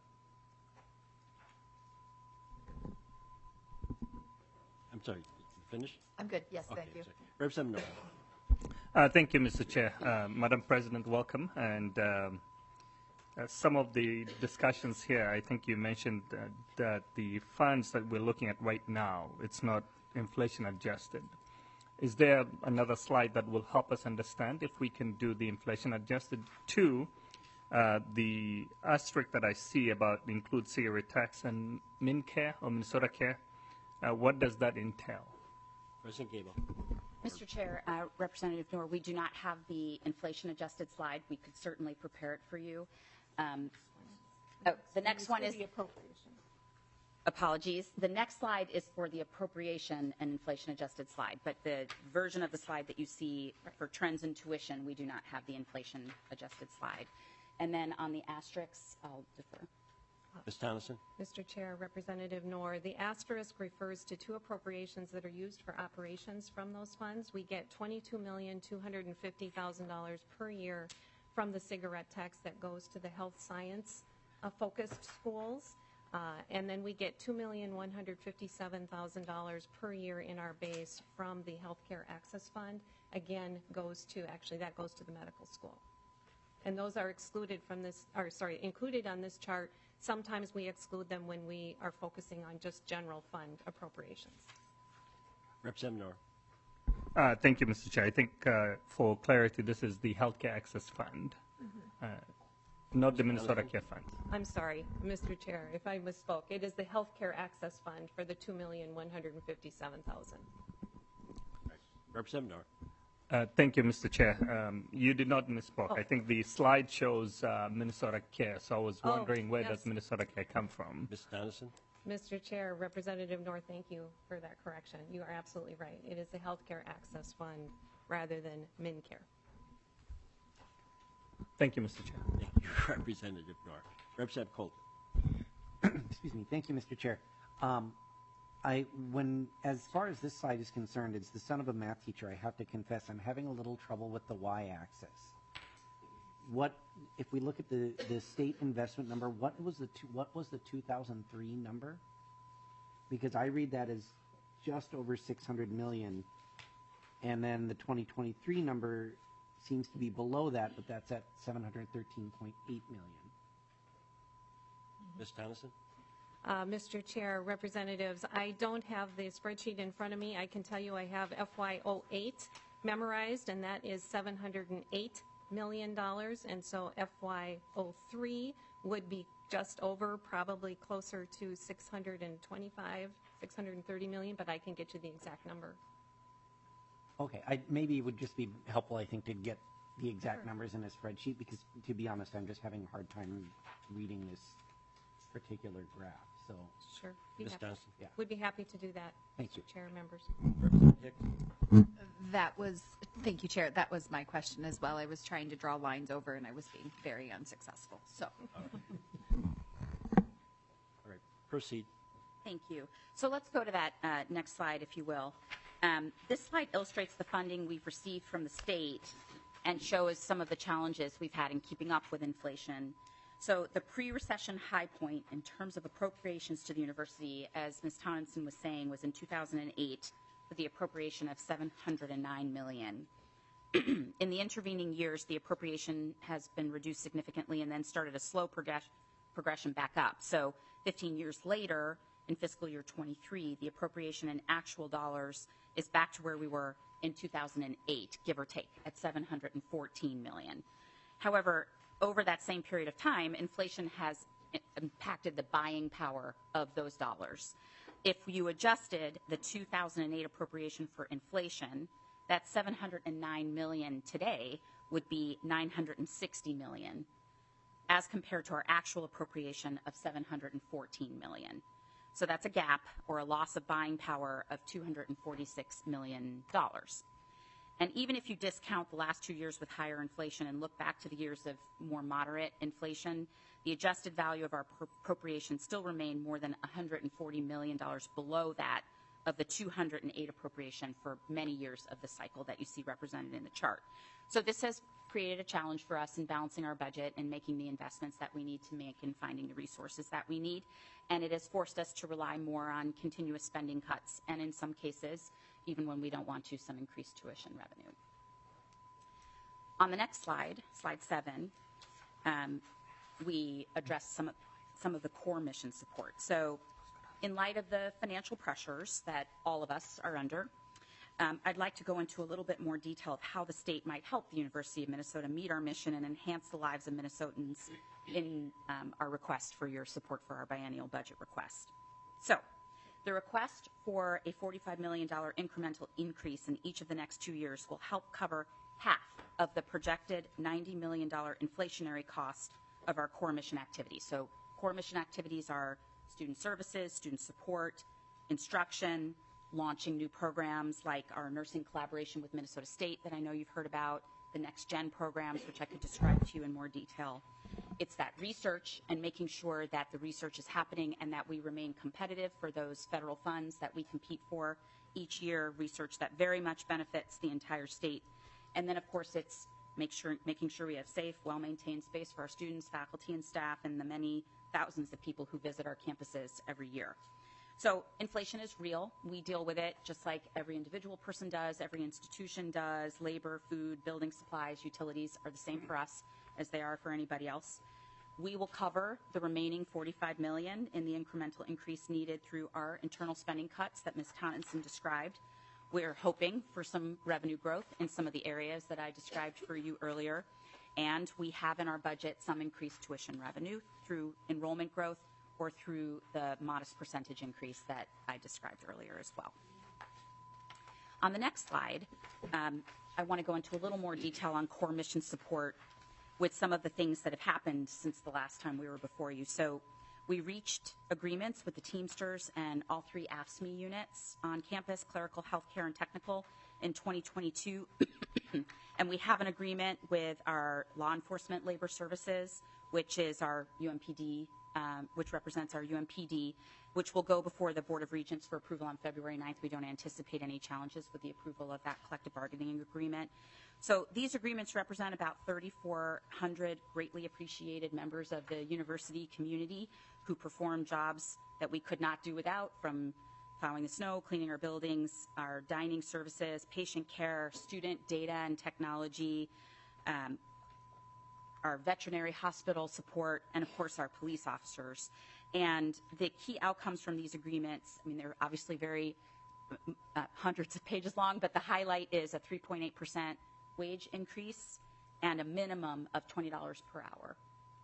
Speaker 1: I'm sorry, finished?
Speaker 5: I'm good. Yes,
Speaker 1: Okay,
Speaker 5: thank you.
Speaker 1: sorry. Representative Noel.
Speaker 9: Uh, Thank you, Mister Chair. Uh, Madam President, welcome. And um, uh, some of the discussions here, I think you mentioned uh, that the funds that we're looking at right now, it's not inflation adjusted. Is there another slide that will help us understand if we can do the inflation adjusted? Two, uh, the asterisk that I see about include cigarette tax and MinCare or Minnesota Care, uh, what does that entail?
Speaker 1: President Gable.
Speaker 4: Mister Chair, uh, Representative Noor, we do not have the inflation-adjusted slide. We could certainly prepare it for you. Um, oh, the next one is apologies. The next slide is for the appropriation and inflation-adjusted slide, but the version of the slide that you see for trends in tuition, we do not have the inflation-adjusted slide. And then on the asterisks, I'll defer.
Speaker 1: Miz Tonneson.
Speaker 6: Mister Chair, Representative Noor, the asterisk refers to two appropriations that are used for operations from those funds. We get twenty-two million two hundred fifty thousand dollars per year from the cigarette tax that goes to the health science uh, focused schools. Uh, and then we get two million one hundred fifty-seven thousand dollars per year in our base from the Healthcare Access Fund. Again, goes to, actually that goes to the medical school. And those are excluded from this, or sorry, included on this chart. Sometimes we exclude them when we are focusing on just general fund appropriations.
Speaker 1: Representative Noor.
Speaker 9: Uh, thank you, Mister Chair. I think uh, for clarity, this is the Healthcare Access Fund, mm-hmm. uh, not the Minnesota Care Fund.
Speaker 6: I'm sorry, Mister Chair, if I misspoke. It is the Healthcare Access Fund for the two million one hundred fifty-seven thousand dollars.
Speaker 1: Representative Noor.
Speaker 9: Uh, thank you, Mister Chair. Um, you did not misspoke.
Speaker 6: Oh.
Speaker 9: I think the slide shows uh, Minnesota Care, so I was
Speaker 6: Oh,
Speaker 9: wondering where
Speaker 6: yes.
Speaker 9: does Minnesota Care come from?
Speaker 1: Miz Tonneson.
Speaker 6: Mister Chair, Representative Noor, thank you for that correction. You are absolutely right. It is the Healthcare Access Fund rather than MinCare.
Speaker 9: Thank you, Mister Chair.
Speaker 1: Thank you, Representative Noor. Representative Colt.
Speaker 10: Excuse me. Thank you, Mister Chair. Um, I, when, as far as this slide is concerned, as the son of a math teacher, I have to confess I'm having a little trouble with the y-axis. What, if we look at the, the state investment number, what was the two, what was the two thousand three number? Because I read that as just over six hundred million, and then the twenty twenty-three number seems to be below that, but that's at seven hundred thirteen point eight million.
Speaker 1: Miz Tonneson.
Speaker 6: Uh, Mister Chair, Representatives, I don't have the spreadsheet in front of me. I can tell you I have F Y oh eight memorized, and that is seven hundred eight million dollars, and so F Y oh three would be just over, probably closer to six hundred twenty-five, six hundred thirty million, but I can get you the exact number.
Speaker 10: Okay, I, maybe it would just be helpful, I think, to get the exact sure. numbers in a spreadsheet, because to be honest, I'm just having a hard time reading this particular graph. So,
Speaker 6: sure, be
Speaker 1: Miz
Speaker 6: happy,
Speaker 1: Johnson.
Speaker 10: Yeah.
Speaker 6: would be happy to do that.
Speaker 10: Thank you.
Speaker 6: Chair members.
Speaker 1: Representative Hicks.
Speaker 11: That was, thank you, Chair. That was my question as well. I was trying to draw lines over, and I was being very unsuccessful. So,
Speaker 1: All right, proceed.
Speaker 4: Thank you. So let's go to that uh, next slide, if you will. Um, this slide illustrates the funding we've received from the state and shows some of the challenges we've had in keeping up with inflation. So the pre-recession high point in terms of appropriations to the university, as Miz Tonneson was saying, was in two thousand eight with the appropriation of seven hundred nine million dollars. In the intervening years, the appropriation has been reduced significantly and then started a slow progress progression back up. So fifteen years later, in fiscal year twenty-three, the appropriation in actual dollars is back to where we were in two thousand eight, give or take, at seven hundred fourteen million dollars. However, over that same period of time, inflation has impacted the buying power of those dollars. If you adjusted the two thousand eight appropriation for inflation, that seven hundred nine million dollars today would be nine hundred sixty million dollars, as compared to our actual appropriation of seven hundred fourteen million dollars. So that's a gap, or a loss of buying power, of two hundred forty-six million dollars. And even if you discount the last two years with higher inflation and look back to the years of more moderate inflation, the adjusted value of our appropriations still remain more than one hundred forty million dollars below that of the two hundred eight appropriation for many years of the cycle that you see represented in the chart. So this has created a challenge for us in balancing our budget and making the investments that we need to make and finding the resources that we need. And it has forced us to rely more on continuous spending cuts and in some cases, even when we don't want to, some increased tuition revenue. On the next slide, slide seven, um, we address some of, some of the core mission support. So in light of the financial pressures that all of us are under, um, I'd like to go into a little bit more detail of how the state might help the University of Minnesota meet our mission and enhance the lives of Minnesotans in um, our request for your support for our biennial budget request. So the request for a forty-five million dollars incremental increase in each of the next two years will help cover half of the projected ninety million dollars inflationary cost of our core mission activities. So core mission activities are student services, student support, instruction, launching new programs like our nursing collaboration with Minnesota State that I know you've heard about, the Next Gen programs, which I could describe to you in more detail. It's that research and making sure that the research is happening and that we remain competitive for those federal funds that we compete for each year, research that very much benefits the entire state. And then, of course, it's make sure, making sure we have safe, well-maintained space for our students, faculty, and staff, and the many thousands of people who visit our campuses every year. So inflation is real. We deal with it just like every individual person does, every institution does. Labor, food, building supplies, utilities are the same for us as they are for anybody else. We will cover the remaining forty-five million dollars in the incremental increase needed through our internal spending cuts that Miz Tonneson described. We're hoping for some revenue growth in some of the areas that I described for you earlier. And we have in our budget some increased tuition revenue through enrollment growth or through the modest percentage increase that I described earlier as well. On the next slide, um, I want to go into a little more detail on core mission support with some of the things that have happened since the last time we were before you. So we reached agreements with the Teamsters and all three A F S C M E units on campus, clerical, healthcare, and technical in twenty twenty-two. And we have an agreement with our law enforcement labor services, which is our U M P D, um, which represents our U M P D, which will go before the Board of Regents for approval on February ninth. We don't anticipate any challenges with the approval of that collective bargaining agreement. So these agreements represent about thirty-four hundred greatly appreciated members of the university community who perform jobs that we could not do without, from plowing the snow, cleaning our buildings, our dining services, patient care, student data and technology, um, our veterinary hospital support, and of course our police officers. And the key outcomes from these agreements, I mean, they're obviously very uh, hundreds of pages long, but the highlight is a three point eight percent wage increase and a minimum of twenty dollars per hour.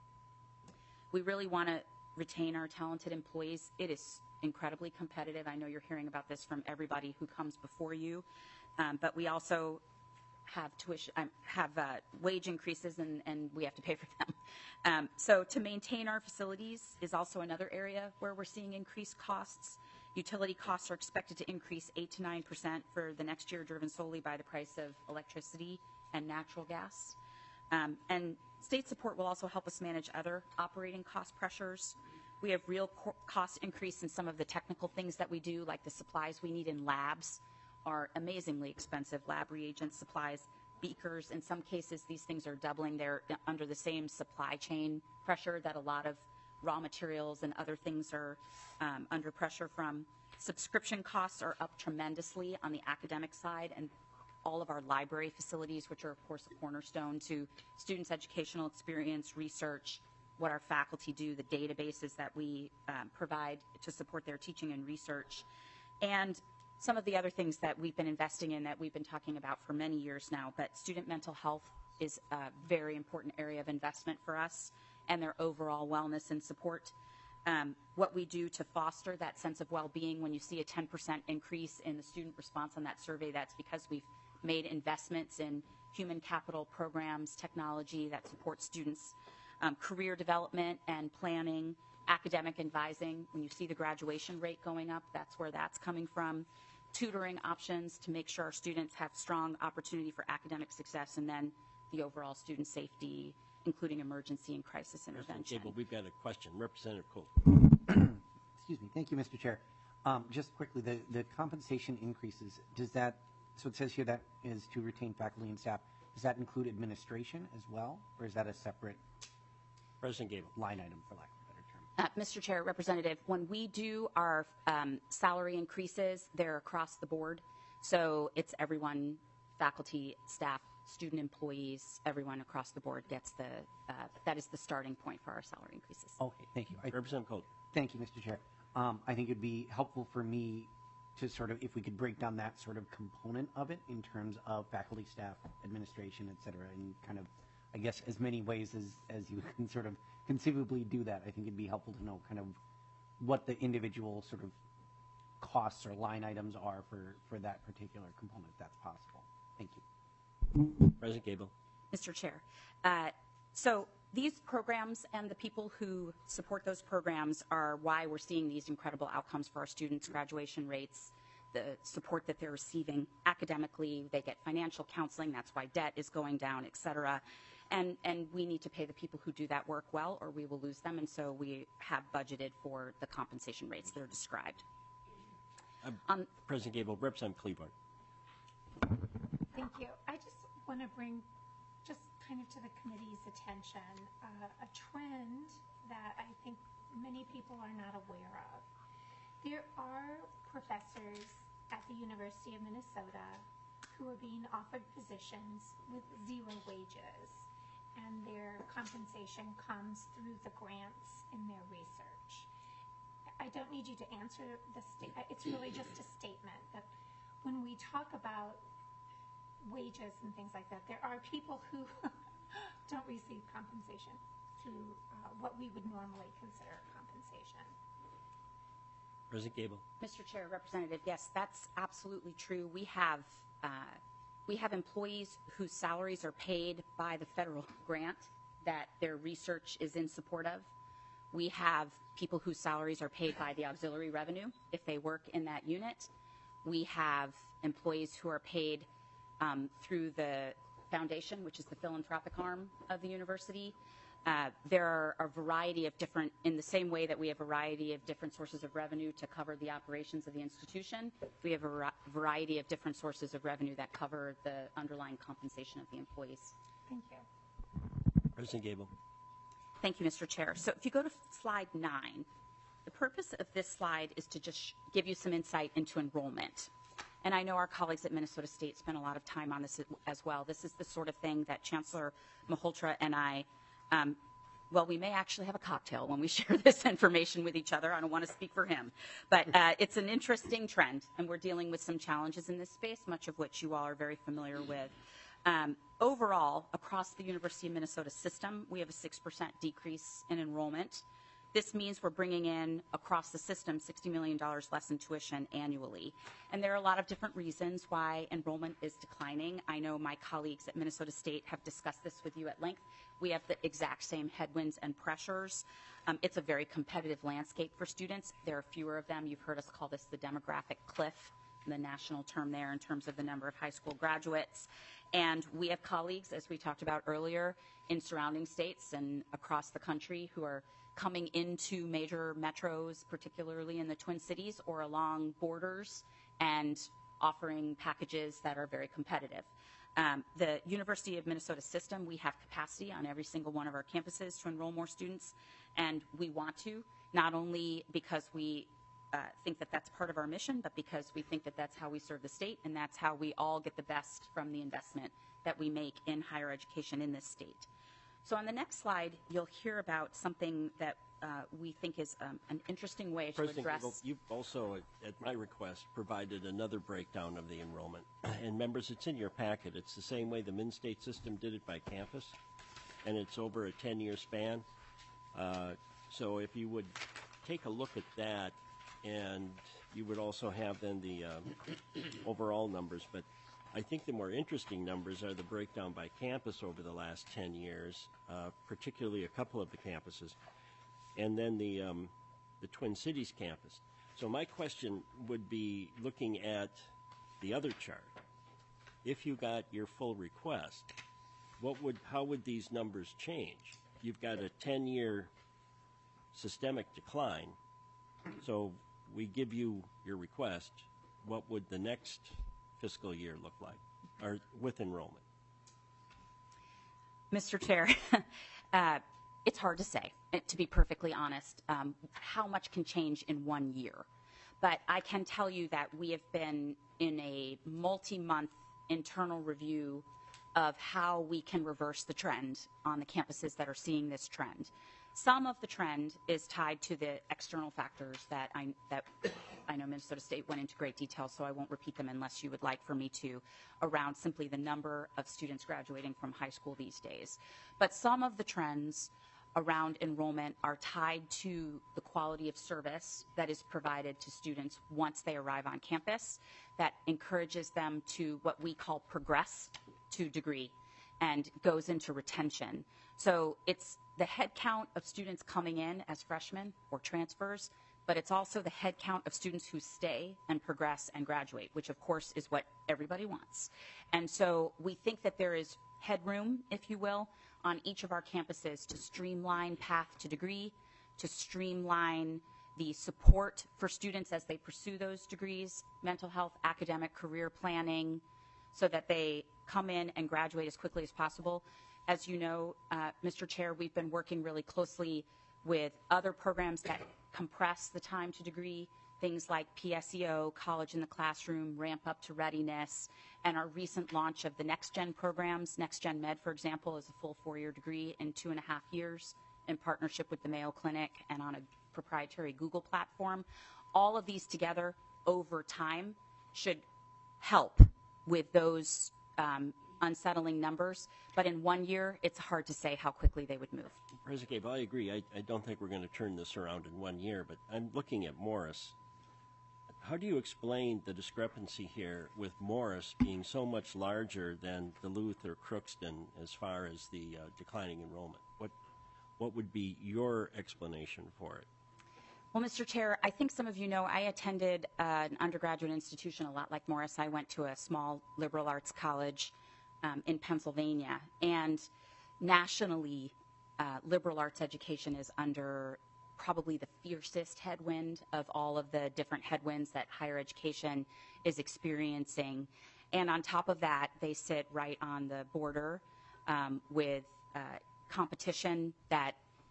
Speaker 4: We really want to retain our talented employees. It is incredibly competitive. I know you're hearing about this from everybody who comes before you, um, but we also have tuition, um, have uh, wage increases, and, and we have to pay for them. Um, so to maintain our facilities is also another area where we're seeing increased costs. Utility costs are expected to increase eight to nine percent for the next year, driven solely by the price of electricity and natural gas. Um, and state support will also help us manage other operating cost pressures. We have real co- cost increase in some of the technical things that we do, like the supplies we need in labs are amazingly expensive. Lab reagents, supplies, beakers. In some cases, these things are doubling. They're under the same supply chain pressure that a lot of raw materials and other things are um, under pressure from. Subscription costs are up tremendously on the academic side, and all of our library facilities, which are, of course, a cornerstone to students' educational experience, research, what our faculty do, the databases that we um, provide to support their teaching and research, and some of the other things that we've been investing in that we've been talking about for many years now. But student mental health is a very important area of investment for us, and their overall wellness and support. Um, what we do to foster that sense of well-being. When you see a ten percent increase in the student response on that survey, that's because we've made investments in human capital programs, technology that supports students, um, career development and planning, academic advising. When you see the graduation rate going up, that's where that's coming from. tutoring options to make sure our students have strong opportunity for academic success, and then the overall student safety, including emergency and crisis
Speaker 1: President
Speaker 4: intervention.
Speaker 1: Gable, we've got a question. Representative Cole.
Speaker 10: Excuse me. Thank you, Mister Chair. Um, just quickly, the, the compensation increases, does that, so it says here that is to retain faculty and staff. Does that include administration as well, or is that a separate
Speaker 1: President Gable.
Speaker 10: line item, for lack of a better term?
Speaker 4: Uh, Mister Chair, Representative, when we do our um, salary increases, they're across the board. So it's everyone, faculty, staff, student employees, everyone across the board gets the, uh, that is the starting point for our salary increases.
Speaker 10: Okay, thank you. I,
Speaker 1: Representative Cole.
Speaker 10: Thank you, Mister Chair. Um, I think it'd be helpful for me to sort of, if we could break down that sort of component of it in terms of faculty, staff, administration, et cetera, in kind of, I guess, as many ways as, as you can sort of conceivably do that. I think it'd be helpful to know kind of what the individual sort of costs or line items are for, for that particular component, if that's possible. Thank you.
Speaker 1: President Gable.
Speaker 4: Mister Chair, uh, so these programs and the people who support those programs are why we're seeing these incredible outcomes for our students, graduation rates, the support that they're receiving academically. They get financial counseling. That's why debt is going down, et cetera. And, and we need to pay the people who do that work well, or we will lose them. And so we have budgeted for the compensation rates that are described.
Speaker 1: Uh,
Speaker 4: Um,
Speaker 1: President Gable, Representative Cleburne.
Speaker 7: Thank you. I just want to bring just kind of to the committee's attention uh, a trend that I think many people are not aware of. There are professors at the University of Minnesota who are being offered positions with zero wages, and their compensation comes through the grants in their research. I don't need you to answer the state. It's really just a statement that when we talk about wages and things like that, there are people who don't receive compensation through uh, what we would normally consider compensation.
Speaker 1: President Gable.
Speaker 4: Mister Chair, Representative, yes, that's absolutely true. We have uh, we have employees whose salaries are paid by the federal grant that their research is in support of. We have people whose salaries are paid by the auxiliary revenue if they work in that unit. We have employees who are paid um, through the foundation, which is the philanthropic arm of the university. Uh, there are a variety of different, in the same way that we have a variety of different sources of revenue to cover the operations of the institution, we have a var- variety of different sources of revenue that cover the underlying compensation of the employees.
Speaker 7: Thank you.
Speaker 1: President Gable.
Speaker 4: Thank you, Mister Chair. So if you go to slide nine, the purpose of this slide is to just sh- give you some insight into enrollment. And I know our colleagues at Minnesota State spent a lot of time on this as well. This is the sort of thing that Chancellor Malhotra and I, um, well, we may actually have a cocktail when we share this information with each other. I don't want to speak for him. But uh, it's an interesting trend, and we're dealing with some challenges in this space, much of which you all are very familiar with. Um, overall, across the University of Minnesota system, we have a six percent decrease in enrollment. This means we're bringing in, across the system, sixty million dollars less in tuition annually. And there are a lot of different reasons why enrollment is declining. I know my colleagues at Minnesota State have discussed this with you at length. We have the exact same headwinds and pressures. Um, it's a very competitive landscape for students. There are fewer of them. You've heard us call this the demographic cliff, the national term there in terms of the number of high school graduates. And we have colleagues, as we talked about earlier, in surrounding states and across the country who are coming into major metros, particularly in the Twin Cities or along borders, and offering packages that are very competitive. Um, the University of Minnesota system, we have capacity on every single one of our campuses to enroll more students, and we want to, not only because we uh, think that that's part of our mission, but because we think that that's how we serve the state, and that's how we all get the best from the investment that we make in higher education in this state. So on the next slide, you'll hear about something that uh, we think is um, an interesting way to
Speaker 1: President
Speaker 4: address.
Speaker 1: Gable, you've also, at, at my request, provided another breakdown of the enrollment. And members, it's in your packet. It's the same way the Min State system did it by campus, and it's over a ten-year span. Uh, so if you would take a look at that, and you would also have then the um, overall numbers. But I think the more interesting numbers are the breakdown by campus over the last ten years, uh, particularly a couple of the campuses, and then the um, the Twin Cities campus. So my question would be, looking at the other chart, if you got your full request, what would, how would these numbers change? You've got a ten-year systemic decline, so we give you your request, what would the next fiscal year look like, or with enrollment?
Speaker 4: Mister Chair, uh, it's hard to say, uh, to be perfectly honest, um, how much can change in one year. But I can tell you that we have been in a multi-month internal review of how we can reverse the trend on the campuses that are seeing this trend. Some of the trend is tied to the external factors that I, that I know Minnesota State went into great detail, so I won't repeat them unless you would like for me to, around simply the number of students graduating from high school these days. But some of the trends around enrollment are tied to the quality of service that is provided to students once they arrive on campus, that encourages them to what we call progress to degree and goes into retention. So it's the head count of students coming in as freshmen or transfers, but it's also the head count of students who stay and progress and graduate, which of course is what everybody wants. And so we think that there is headroom, if you will, on each of our campuses to streamline path to degree, to streamline the support for students as they pursue those degrees, mental health, academic, career planning, so that they come in and graduate as quickly as possible. As you know, uh, Mister Chair, we've been working really closely with other programs that compress the time to degree, things like P S E O, College in the Classroom, Ramp Up to Readiness, and our recent launch of the Next Gen programs. Next Gen Med, for example, is a full four-year degree in two and a half years in partnership with the Mayo Clinic and on a proprietary Google platform. All of these together over time should help with those um, unsettling numbers, but in one year, it's hard to say how quickly they would move.
Speaker 1: President Gable, I agree. I, I don't think we're going to turn this around in one year, but I'm looking at Morris. How do you explain the discrepancy here with Morris being so much larger than Duluth or Crookston as far as the uh, declining enrollment? What, what would be your explanation for it?
Speaker 4: Well, Mister Chair, I think some of you know I attended uh, an undergraduate institution a lot like Morris. I went to a small liberal arts college um, in Pennsylvania, and nationally, uh, liberal arts education is under probably the fiercest headwind of all of the different headwinds that higher education is experiencing. And on top of that, they sit right on the border um, with uh, competition that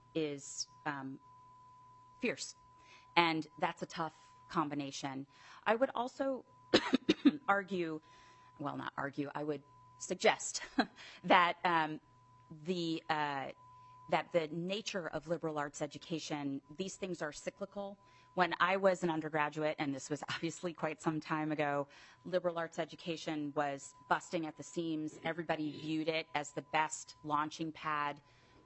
Speaker 4: is um, fierce. And that's a tough combination. I would also argue, well, not argue, I would suggest that um, the uh, that the nature of liberal arts education, these things are cyclical. When I was an undergraduate, and this was obviously quite some time ago, liberal arts education was busting at the seams. Everybody viewed it as the best launching pad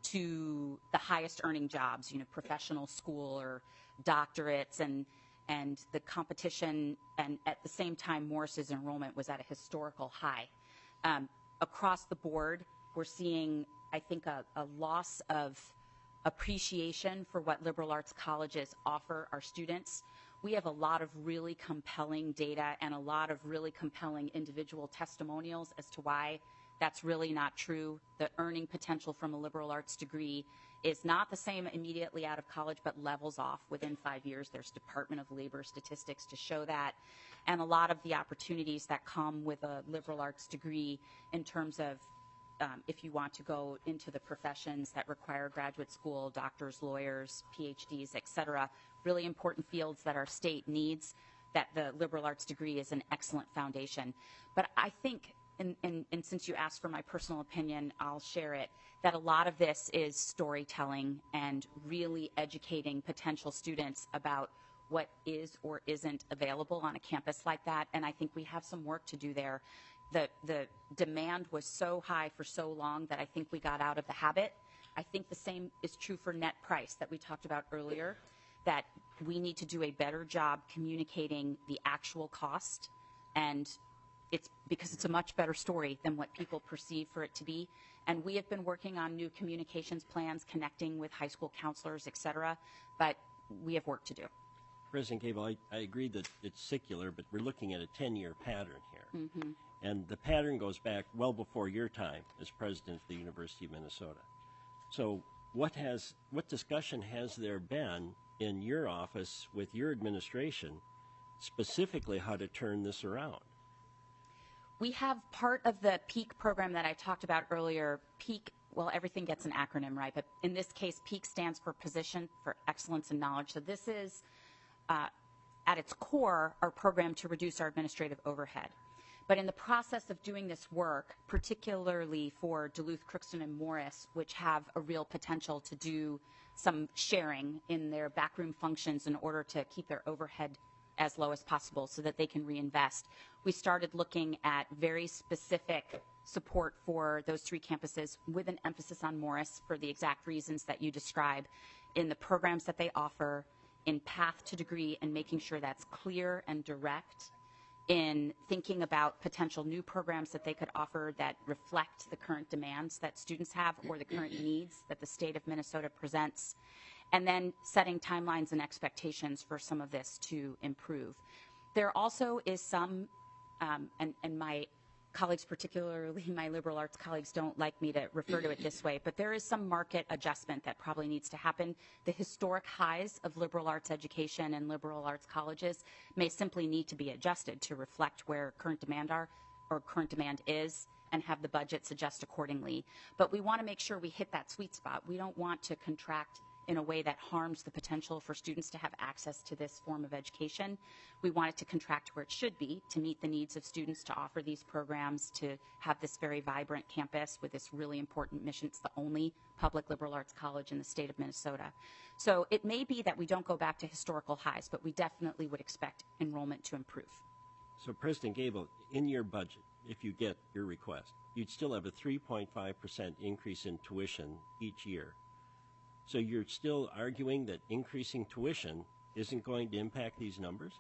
Speaker 4: to the highest earning jobs, you know, professional school or doctorates, and and the competition, and at the same time, Morris's enrollment was at a historical high. Um, across the board, we're seeing, I think, a, a loss of appreciation for what liberal arts colleges offer our students. We have a lot of really compelling data and a lot of really compelling individual testimonials as to why that's really not true. The earning potential from a liberal arts degree is not the same immediately out of college, but levels off within five years. There's Department of Labor statistics to show that. And a lot of the opportunities that come with a liberal arts degree in terms of um, if you want to go into the professions that require graduate school, doctors, lawyers, P H Ds, et cetera, really important fields that our state needs, that the liberal arts degree is an excellent foundation. But I think, And, and, and since you asked for my personal opinion, I'll share it, that a lot of this is storytelling and really educating potential students about what is or isn't available on a campus like that. And I think we have some work to do there. The, the demand was so high for so long that I think we got out of the habit. I think the same is true for net price that we talked about earlier, that we need to do a better job communicating the actual cost, and it's because it's a much better story than what people perceive for it to be. And we have been working on new communications plans, connecting with high school counselors, et cetera, but we have work to do.
Speaker 1: President Gable, I, I agree that it's secular, but we're looking at a ten-year pattern here.
Speaker 4: Mm-hmm.
Speaker 1: And the pattern goes back well before your time as president of the University of Minnesota. So what has what discussion has there been in your office with your administration specifically how to turn this around?
Speaker 4: We have part of the PEAK program that I talked about earlier. PEAK, well, everything gets an acronym, right? But in this case, PEAK stands for Position for Excellence in Knowledge. So this is, uh, at its core, our program to reduce our administrative overhead. But in the process of doing this work, particularly for Duluth, Crookston, and Morris, which have a real potential to do some sharing in their backroom functions in order to keep their overhead as low as possible so that they can reinvest, we started looking at very specific support for those three campuses with an emphasis on Morris for the exact reasons that you describe in the programs that they offer, in path to degree, and making sure that's clear and direct, in thinking about potential new programs that they could offer that reflect the current demands that students have or the current needs that the state of Minnesota presents, and then setting timelines and expectations for some of this to improve. There also is some, um, and, and my colleagues, particularly my liberal arts colleagues, don't like me to refer to it this way, but there is some market adjustment that probably needs to happen. The historic highs of liberal arts education and liberal arts colleges may simply need to be adjusted to reflect where current demand are or current demand is, and have the budgets adjust accordingly. But we want to make sure we hit that sweet spot. We don't want to contract in a way that harms the potential for students to have access to this form of education. We want it to contract where it should be to meet the needs of students, to offer these programs, to have this very vibrant campus with this really important mission. It's the only public liberal arts college in the state of Minnesota. So it may be that we don't go back to historical highs, but we definitely would expect enrollment to improve.
Speaker 1: So President Gable, in your budget, if you get your request, you'd still have a three point five percent increase in tuition each year. So you're still arguing that increasing tuition isn't going to impact these numbers?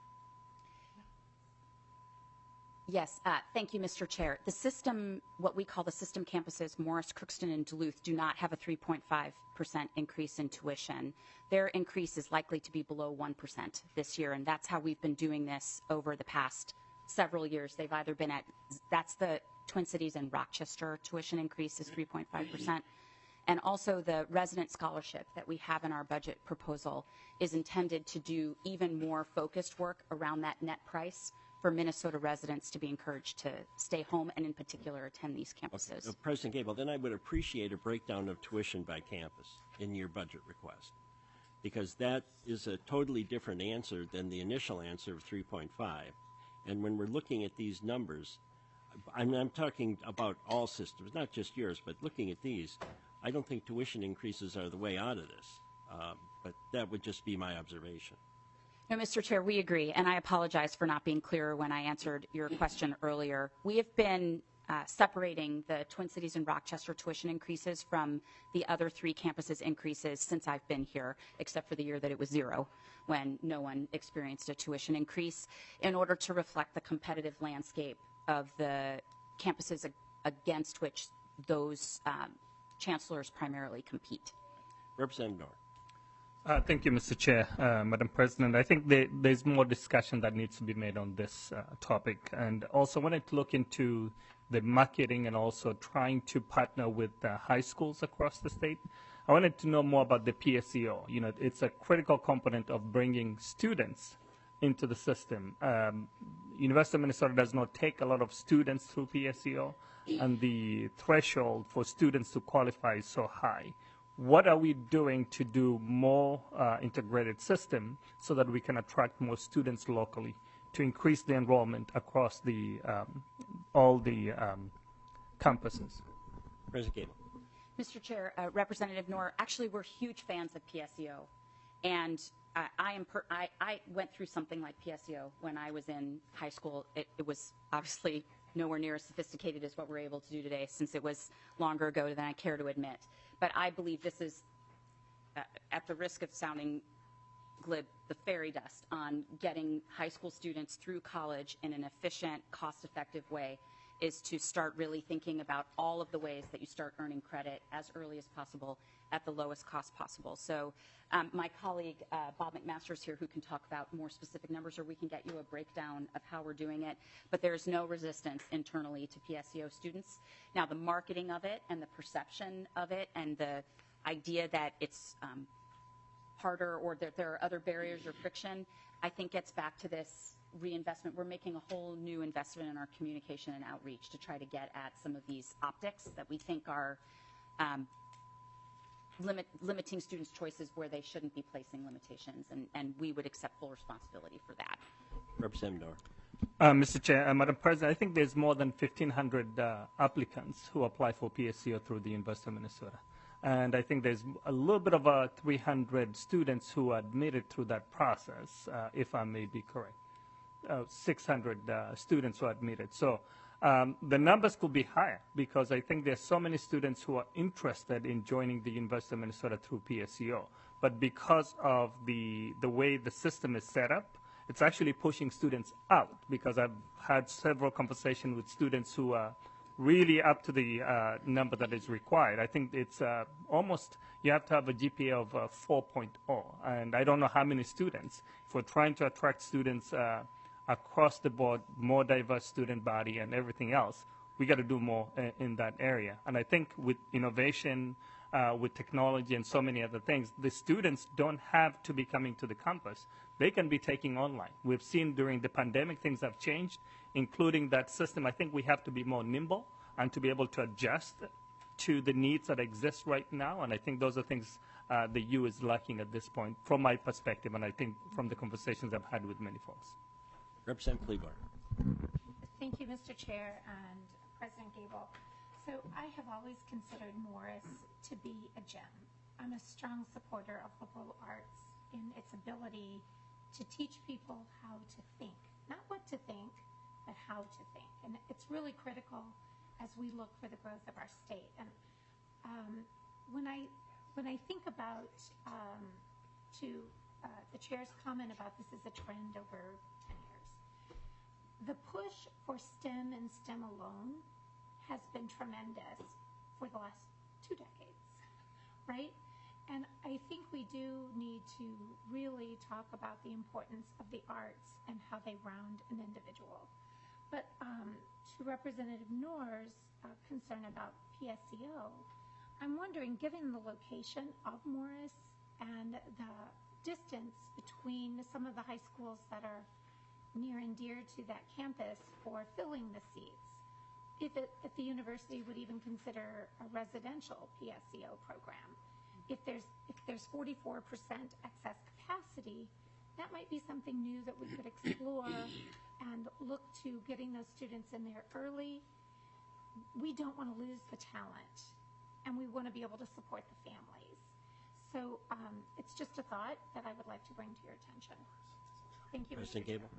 Speaker 4: Yes, uh, thank you, Mister Chair. The system, what we call the system campuses, Morris, Crookston, and Duluth, do not have a three point five percent increase in tuition. Their increase is likely to be below one percent this year, and that's how we've been doing this over the past several years. They've either been at, that's the Twin Cities and Rochester tuition increase is three point five percent. And also the resident scholarship that we have in our budget proposal is intended to do even more focused work around that net price for Minnesota residents to be encouraged to stay home and in particular attend these campuses.
Speaker 1: Okay. Uh, President Gable, then I would appreciate a breakdown of tuition by campus in your budget request, because that is a totally different answer than the initial answer of three point five. And when we're looking at these numbers, I'm, I'm talking about all systems, not just yours, but looking at these, I don't think tuition increases are the way out of this, uh, but that would just be my observation.
Speaker 4: No, Mister Chair, we agree, and I apologize for not being clearer when I answered your question earlier. We have been uh, separating the Twin Cities and Rochester tuition increases from the other three campuses' increases since I've been here, except for the year that it was zero, when no one experienced a tuition increase, in order to reflect the competitive landscape of the campuses ag- against which those um, chancellors primarily compete.
Speaker 1: Representative Noor.
Speaker 9: Uh, thank you, Mister Chair, uh, Madam President. I think there, there's more discussion that needs to be made on this uh, topic. And also wanted to look into the marketing and also trying to partner with uh, high schools across the state. I wanted to know more about the P S E O. You know, it's a critical component of bringing students into the system. Um, University of Minnesota does not take a lot of students through P S E O, and the threshold for students to qualify is so high. What are we doing to do more uh, integrated system so that we can attract more students locally to increase the enrollment across the um, all the um, campuses?
Speaker 1: President Gable.
Speaker 4: Mister Chair, uh, Representative Noor, actually we're huge fans of P S E O, and uh, I am per- I, I went through something like P S E O when I was in high school. It, it was obviously nowhere near as sophisticated as what we're able to do today, since it was longer ago than I care to admit. But I believe this is, uh, at the risk of sounding glib, the fairy dust on getting high school students through college in an efficient, cost-effective way. is to start really thinking about all of the ways that you start earning credit as early as possible at the lowest cost possible. So um, my colleague, uh, Bob McMaster, is here who can talk about more specific numbers, or we can get you a breakdown of how we're doing it. But there's no resistance internally to P S E O students. Now, the marketing of it and the perception of it and the idea that it's um, harder or that there are other barriers or friction, I think gets back to this reinvestment. We're making a whole new investment in our communication and outreach to try to get at some of these optics that we think are um, limit, limiting students' choices where they shouldn't be placing limitations, and, and we would accept full responsibility for that.
Speaker 1: Representative Noor.
Speaker 9: Uh, Mister Chair, uh, Madam President, I think there's more than fifteen hundred uh, applicants who apply for P S E O through the University of Minnesota. And I think there's a little bit of uh, three hundred students who are admitted through that process, uh, if I may be correct. Uh, six hundred uh, students who are admitted. So um, the numbers could be higher because I think there's so many students who are interested in joining the University of Minnesota through P S E O. But because of the, the way the system is set up, it's actually pushing students out, because I've had several conversations with students who are really up to the uh, number that is required. I think it's uh, almost, you have to have a G P A of uh, four point oh, and I don't know how many students. If we're trying to attract students uh, across the board, more diverse student body and everything else, we got to do more in, in that area. And I think with innovation, uh, with technology and so many other things, the students don't have to be coming to the campus. They can be taking online. We've seen during the pandemic things have changed, including that system. I think we have to be more nimble and to be able to adjust to the needs that exist right now. And I think those are things uh, the U is lacking at this point, from my perspective, and I think from the conversations I've had with many folks.
Speaker 1: Representative Kleber.
Speaker 7: Thank you, Mister Chair and President Gable. So I have always considered Morris to be a gem. I'm a strong supporter of liberal arts in its ability to teach people how to think, not what to think, but how to think. And it's really critical as we look for the growth of our state. And um, when I when I think about um, to uh, the chair's comment about this is a trend over ten years, the push for STEM and STEM alone has been tremendous for the last two decades, right? And I think we do need to really talk about the importance of the arts and how they round an individual. But um, to Representative Noor's uh, concern about P S E O, I'm wondering, given the location of Morris and the distance between some of the high schools that are near and dear to that campus for filling the seats, if, it, if the university would even consider a residential P S E O program. If there's if there's forty-four percent excess capacity, that might be something new that we could explore and look to getting those students in there early. We don't want to lose the talent, and we want to be able to support the families. So um, it's just a thought that I would like to bring to your attention. Thank you, Mister
Speaker 1: President Gable.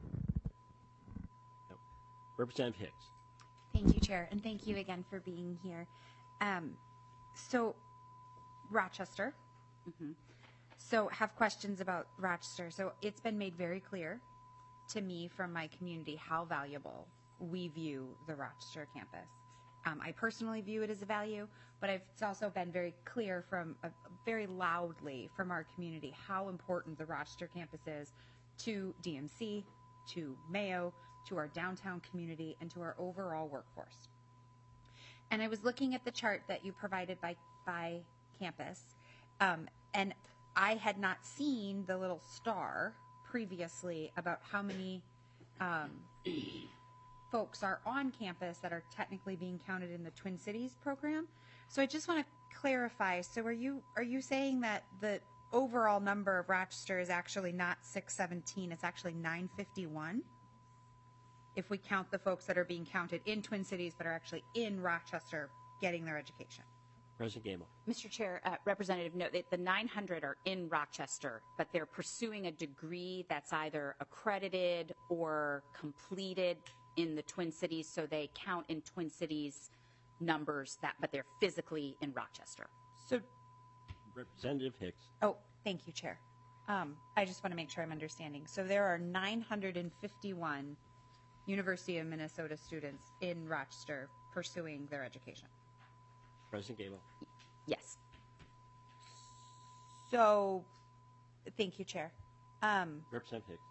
Speaker 1: No. Representative Hicks.
Speaker 11: Thank you, Chair, and thank you again for being here. Um, so, Rochester. Mm-hmm. So, have questions about Rochester. So, it's been made very clear to me from my community how valuable we view the Rochester campus. Um, I personally view it as a value, but I've, it's also been very clear from uh, very loudly from our community how important the Rochester campus is to D M C, to Mayo, to our downtown community, and to our overall workforce. And I was looking at the chart that you provided by, by campus, um, and I had not seen the little star previously about how many um, folks are on campus that are technically being counted in the Twin Cities program. So I just want to clarify. So are you are you saying that the overall number of Rochester is actually not six seventeen, it's actually nine fifty-one? If we count the folks that are being counted in Twin Cities but are actually in Rochester getting their education.
Speaker 1: President Gable.
Speaker 4: Mister Chair, uh, Representative, note that the nine hundred are in Rochester, but they're pursuing a degree that's either accredited or completed in the Twin Cities, so they count in Twin Cities numbers, that, but they're physically in Rochester.
Speaker 11: So,
Speaker 1: Representative Hicks.
Speaker 11: oh, thank you, Chair. Um, I just want to make sure I'm understanding. So there are nine hundred fifty-one University of Minnesota students in Rochester pursuing their education.
Speaker 1: President Gable.
Speaker 4: Yes.
Speaker 11: So, thank you, Chair. Um,
Speaker 1: Representative Hicks.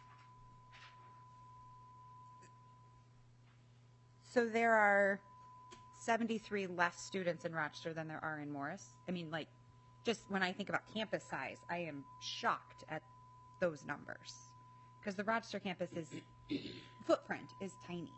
Speaker 11: so there are seventy-three less students in Rochester than there are in Morris. I mean, like, just when I think about campus size, I am shocked at those numbers because the Rochester campus is footprint is tiny.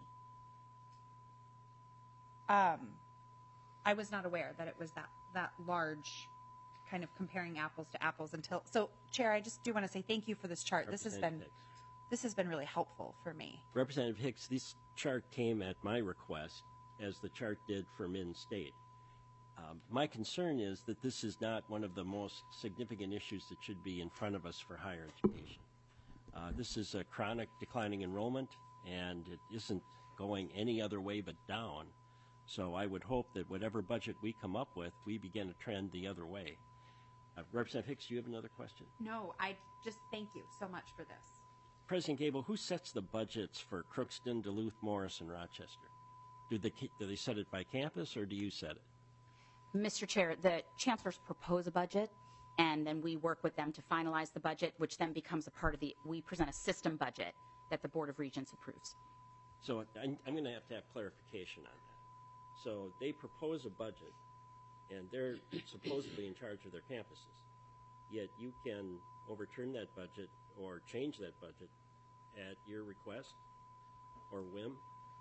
Speaker 11: Um, I was not aware that it was that that large, kind of comparing apples to apples until. So, Chair, I just do want to say thank you for this chart. This has been
Speaker 1: Hicks.
Speaker 11: this has been really helpful for me.
Speaker 1: Representative Hicks, this chart came at my request, as the chart did for Min State. Um, my concern is that this is not one of the most significant issues that should be in front of us for higher education. Uh, this is a chronic declining enrollment, and it isn't going any other way but down. So I would hope that whatever budget we come up with, we begin to trend the other way. Uh, Representative Hicks, do you have another question?
Speaker 11: No, I just thank you so much for this.
Speaker 1: President Gable, who sets the budgets for Crookston, Duluth, Morris, and Rochester? Do they, do they set it by campus, or do you set it?
Speaker 4: Mister Chair, the chancellors propose a budget, and then we work with them to finalize the budget, which then becomes a part of the, we present a system budget that the Board of Regents approves.
Speaker 1: So I'm, I'm going to have to have clarification on that. So they propose a budget, and they're supposedly in charge of their campuses. Yet you can overturn that budget or change that budget at your request or whim.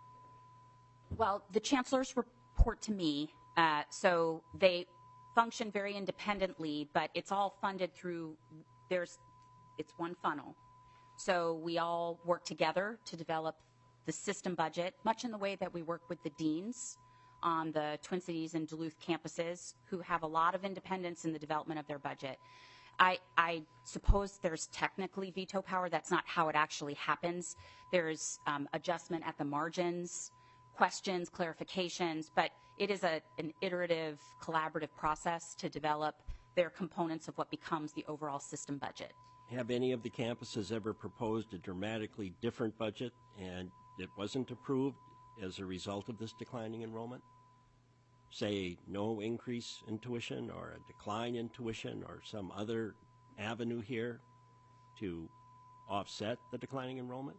Speaker 4: Well, the chancellors report to me, uh, so they function very independently, but it's all funded through, there's, it's one funnel. So we all work together to develop the system budget, much in the way that we work with the deans on the Twin Cities and Duluth campuses, who have a lot of independence in the development of their budget. I, I suppose there's technically veto power. That's not how it actually happens. There's um, adjustment at the margins, questions, clarifications, but it is a, an iterative, collaborative process to develop their components of what becomes the overall system budget.
Speaker 1: Have any of the campuses ever proposed a dramatically different budget and it wasn't approved as a result of this declining enrollment? Say no increase in tuition or a decline in tuition or some other avenue here to offset the declining enrollment?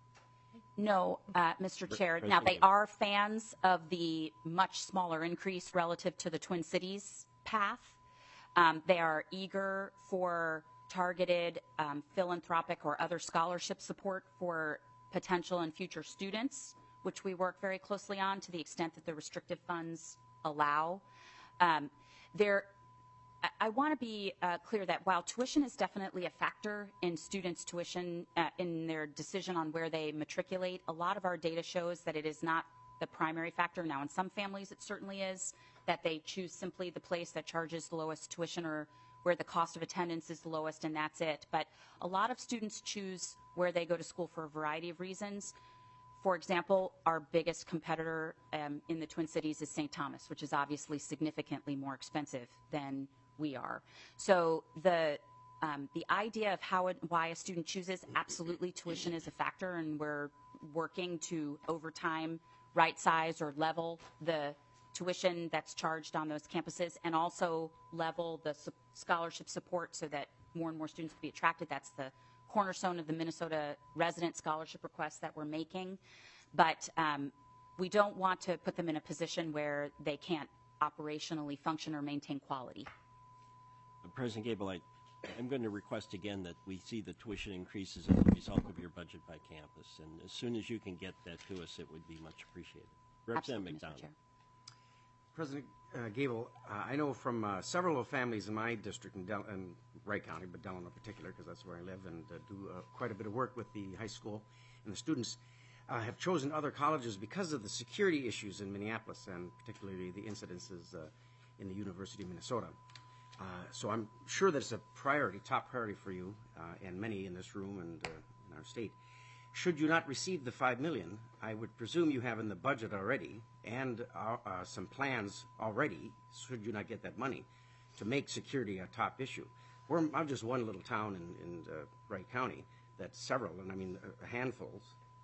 Speaker 4: No, uh, Mister Chair.
Speaker 1: President
Speaker 4: Now, they
Speaker 1: Gable.
Speaker 4: are fans of the much smaller increase relative to the Twin Cities path. Um, they are eager for targeted um, philanthropic or other scholarship support for potential and future students, which we work very closely on to the extent that the restrictive funds allow. Um, there, I, I want to be uh, clear that while tuition is definitely a factor in students' tuition uh, in their decision on where they matriculate, a lot of our data shows that it is not the primary factor. Now, in some families, it certainly is, that they choose simply the place that charges the lowest tuition or where the cost of attendance is the lowest, and that's it. But a lot of students choose where they go to school for a variety of reasons. For example, our biggest competitor um, in the Twin Cities is Saint Thomas, which is obviously significantly more expensive than we are. So the um, the idea of how it, why a student chooses, absolutely tuition is a factor, and we're working to over time right size or level the tuition that's charged on those campuses, and also level the su- scholarship support so that more and more students will be attracted. That's the cornerstone of the Minnesota resident scholarship requests that we're making. But um, we don't want to put them in a position where they can't operationally function or maintain quality.
Speaker 1: Uh, President Gable, I, I'm going to request again that we see the tuition increases as a result of your budget by campus. And as soon as you can get that to us, it would be much appreciated. Representative
Speaker 4: Absolutely, Mister
Speaker 1: McDonald.
Speaker 4: Chair.
Speaker 3: President uh, Gable, uh, I know from uh, several of families in my district in, Del- in Wright County, but Delano in particular, because that's where I live and uh, do uh, quite a bit of work with the high school and the students, uh, have chosen other colleges because of the security issues in Minneapolis and particularly the incidences uh, in the University of Minnesota. Uh, so I'm sure that it's a priority, top priority for you uh, and many in this room and uh, in our state. Should you not receive the five million dollars, I would presume you have in the budget already and uh, uh, some plans already, should you not get that money, to make security a top issue. We're, I'm just one little town in, in uh, Wright County that's several, and I mean uh, handfuls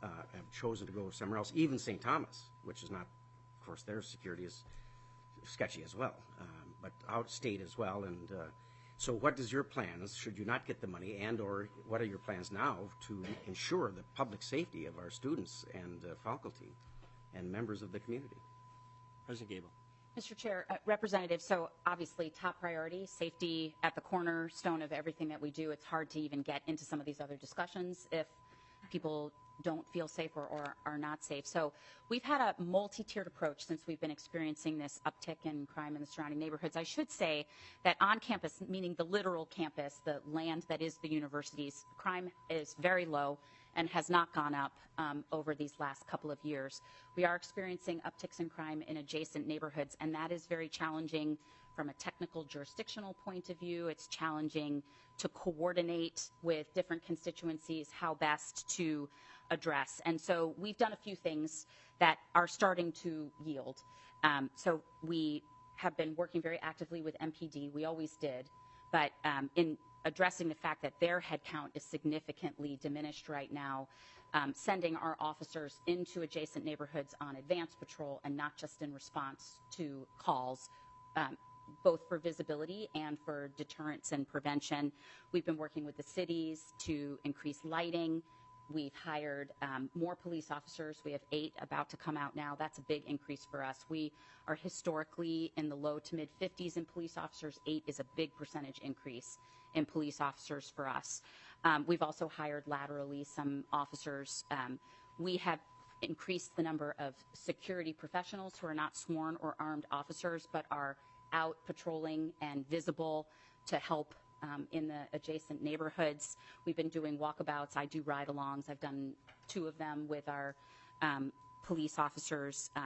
Speaker 3: uh, have chosen to go somewhere else, even Saint Thomas, which is not, of course, their security is sketchy as well, um, but outstate as well. And uh, so what is your plans, should you not get the money, and or what are your plans now to ensure the public safety of our students and uh, faculty and members of the community?
Speaker 1: President Gable.
Speaker 4: Mister Chair, uh, Representative, so obviously top priority, safety at the cornerstone of everything that we do. It's hard to even get into some of these other discussions if people don't feel safe or, or are not safe. So we've had a multi-tiered approach since we've been experiencing this uptick in crime in the surrounding neighborhoods. I should say that on campus, meaning the literal campus, the land that is the universities, crime is very low and has not gone up um, over these last couple of years. We are experiencing upticks in crime in adjacent neighborhoods, and that is very challenging from a technical jurisdictional point of view. It's challenging to coordinate with different constituencies how best to address. And so we've done a few things that are starting to yield. Um, so we have been working very actively with M P D. We always did. But um, in addressing the fact that their headcount is significantly diminished right now, um, sending our officers into adjacent neighborhoods on advanced patrol and not just in response to calls, um, both for visibility and for deterrence and prevention. We've been working with the cities to increase lighting. We've hired um, more police officers. We have eight about to come out now. That's a big increase for us. We are historically in the low to mid fifties in police officers. Eight is a big percentage increase in police officers for us. Um, we've also hired laterally some officers. Um, we have increased the number of security professionals who are not sworn or armed officers but are out patrolling and visible to help um, in the adjacent neighborhoods. We've been doing walkabouts. I do ride-alongs. I've done two of them with our um, police officers uh,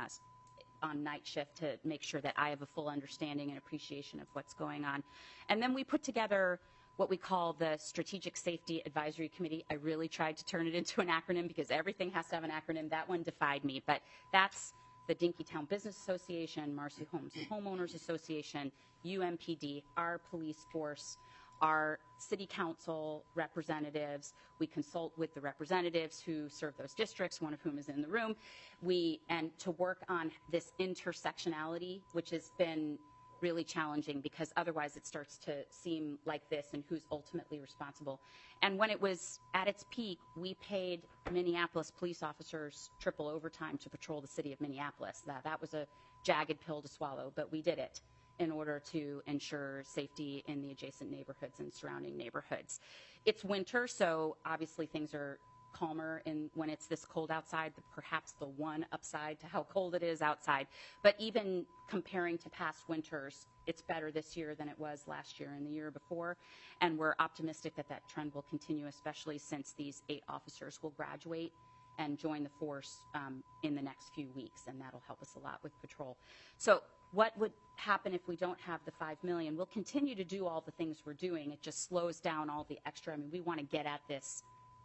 Speaker 4: on night shift to make sure that I have a full understanding and appreciation of what's going on. And then we put together what we call the Strategic Safety Advisory Committee. I really tried to turn it into an acronym because everything has to have an acronym. That one defied me, but that's the Dinkytown Business Association, Marcy Homes Homeowners Association, U M P D, our police force, our city council representatives. We consult with the representatives who serve those districts, one of whom is in the room. We, and to work on this intersectionality, which has been really challenging because otherwise it starts to seem like this and who's ultimately responsible. And when it was at its peak, we paid Minneapolis police officers triple overtime to patrol the city of Minneapolis. That, that was a jagged pill to swallow, but we did it in order to ensure safety in the adjacent neighborhoods and surrounding neighborhoods. It's winter, so obviously things are calmer in when it's this cold outside, perhaps the one upside to how cold it is outside. But even comparing to past winters, it's better this year than it was last year and the year before. And we're optimistic that that trend will continue, especially since these eight officers will graduate and join the force um, in the next few weeks, and that'll help us a lot with patrol. So what would happen if we don't have the five million dollars? We'll continue to do all the things we're doing. It just slows down all the extra. I mean, we want to get at this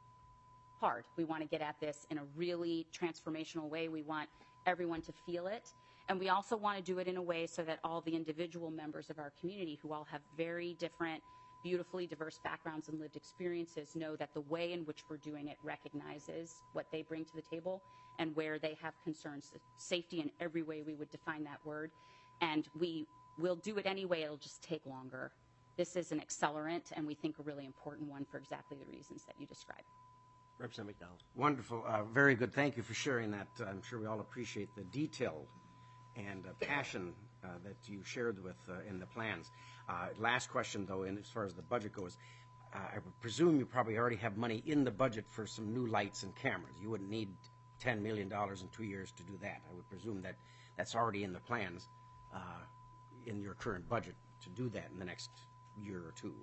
Speaker 4: hard. We want to get at this in a really transformational way. We want everyone to feel it. And we also want to do it in a way so that all the individual members of our community who all have very different, beautifully diverse backgrounds and lived experiences know that the way in which we're doing it recognizes what they bring to the table and where they have concerns. Safety in every way we would define that word. And we will do it anyway. It'll just take longer. This is an accelerant, and we think a really important one for exactly the reasons that you described.
Speaker 1: Representative McDonald.
Speaker 3: Wonderful. Uh, very good. Thank you for sharing that. I'm sure we all appreciate the detail and uh, passion uh, that you shared with uh, in the plans. Uh, last question, though, and as far as the budget goes, uh, I would presume you probably already have money in the budget for some new lights and cameras. You wouldn't need ten million dollars in two years to do that. I would presume that that's already in the plans uh, in your current budget to do that in the next year or two.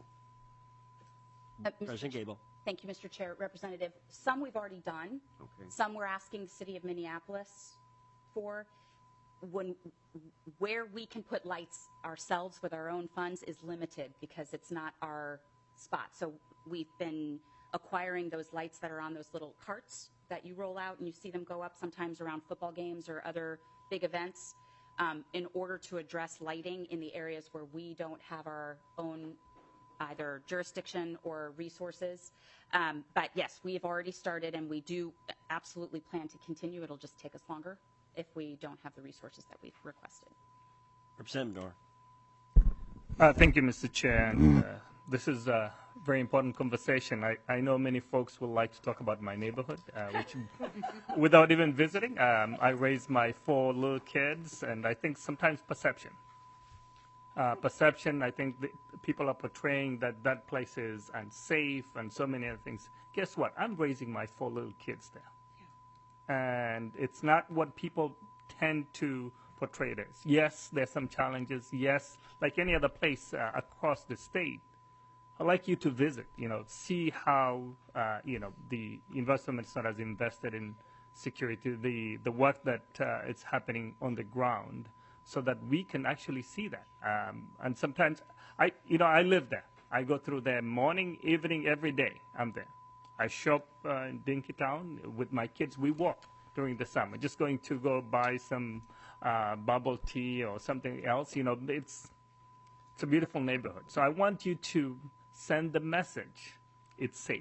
Speaker 4: Uh,
Speaker 1: President Gable.
Speaker 4: Thank you, Mister Chair. Representative, some we've already done.
Speaker 3: Okay.
Speaker 4: Some we're asking the city of Minneapolis for. When, where we can put lights ourselves with our own funds is limited because it's not our spot. So we've been acquiring those lights that are on those little carts that you roll out and you see them go up sometimes around football games or other big events um, in order to address lighting in the areas where we don't have our own either jurisdiction or resources. Um, but yes, we have already started, and we do absolutely plan to continue. It'll just take us longer if we don't have the resources that we've requested.
Speaker 1: Representative Noor.
Speaker 9: Uh, thank you, Mister Chair. And, uh, this is a very important conversation. I, I know many folks would like to talk about my neighborhood, uh, which, without even visiting, um, I raised my four little kids, and I think sometimes perception. Uh, perception, I think the, people are portraying that that place is unsafe and so many other things. Guess what? I'm raising my four little kids there. Yeah. And it's not what people tend to portray it as. Yes, there's some challenges. Yes, like any other place uh, across the state, I'd like you to visit, you know, see how, uh, you know, the University of Minnesota has invested in security, the, the work that uh, is happening on the ground, so that we can actually see that. Um, and sometimes, I, you know, I live there. I go through there morning, evening, every day. I'm there. I shop uh, in Dinkytown with my kids. We walk during the summer, just going to go buy some uh, bubble tea or something else. You know, it's it's a beautiful neighborhood. So I want you to send the message, it's safe.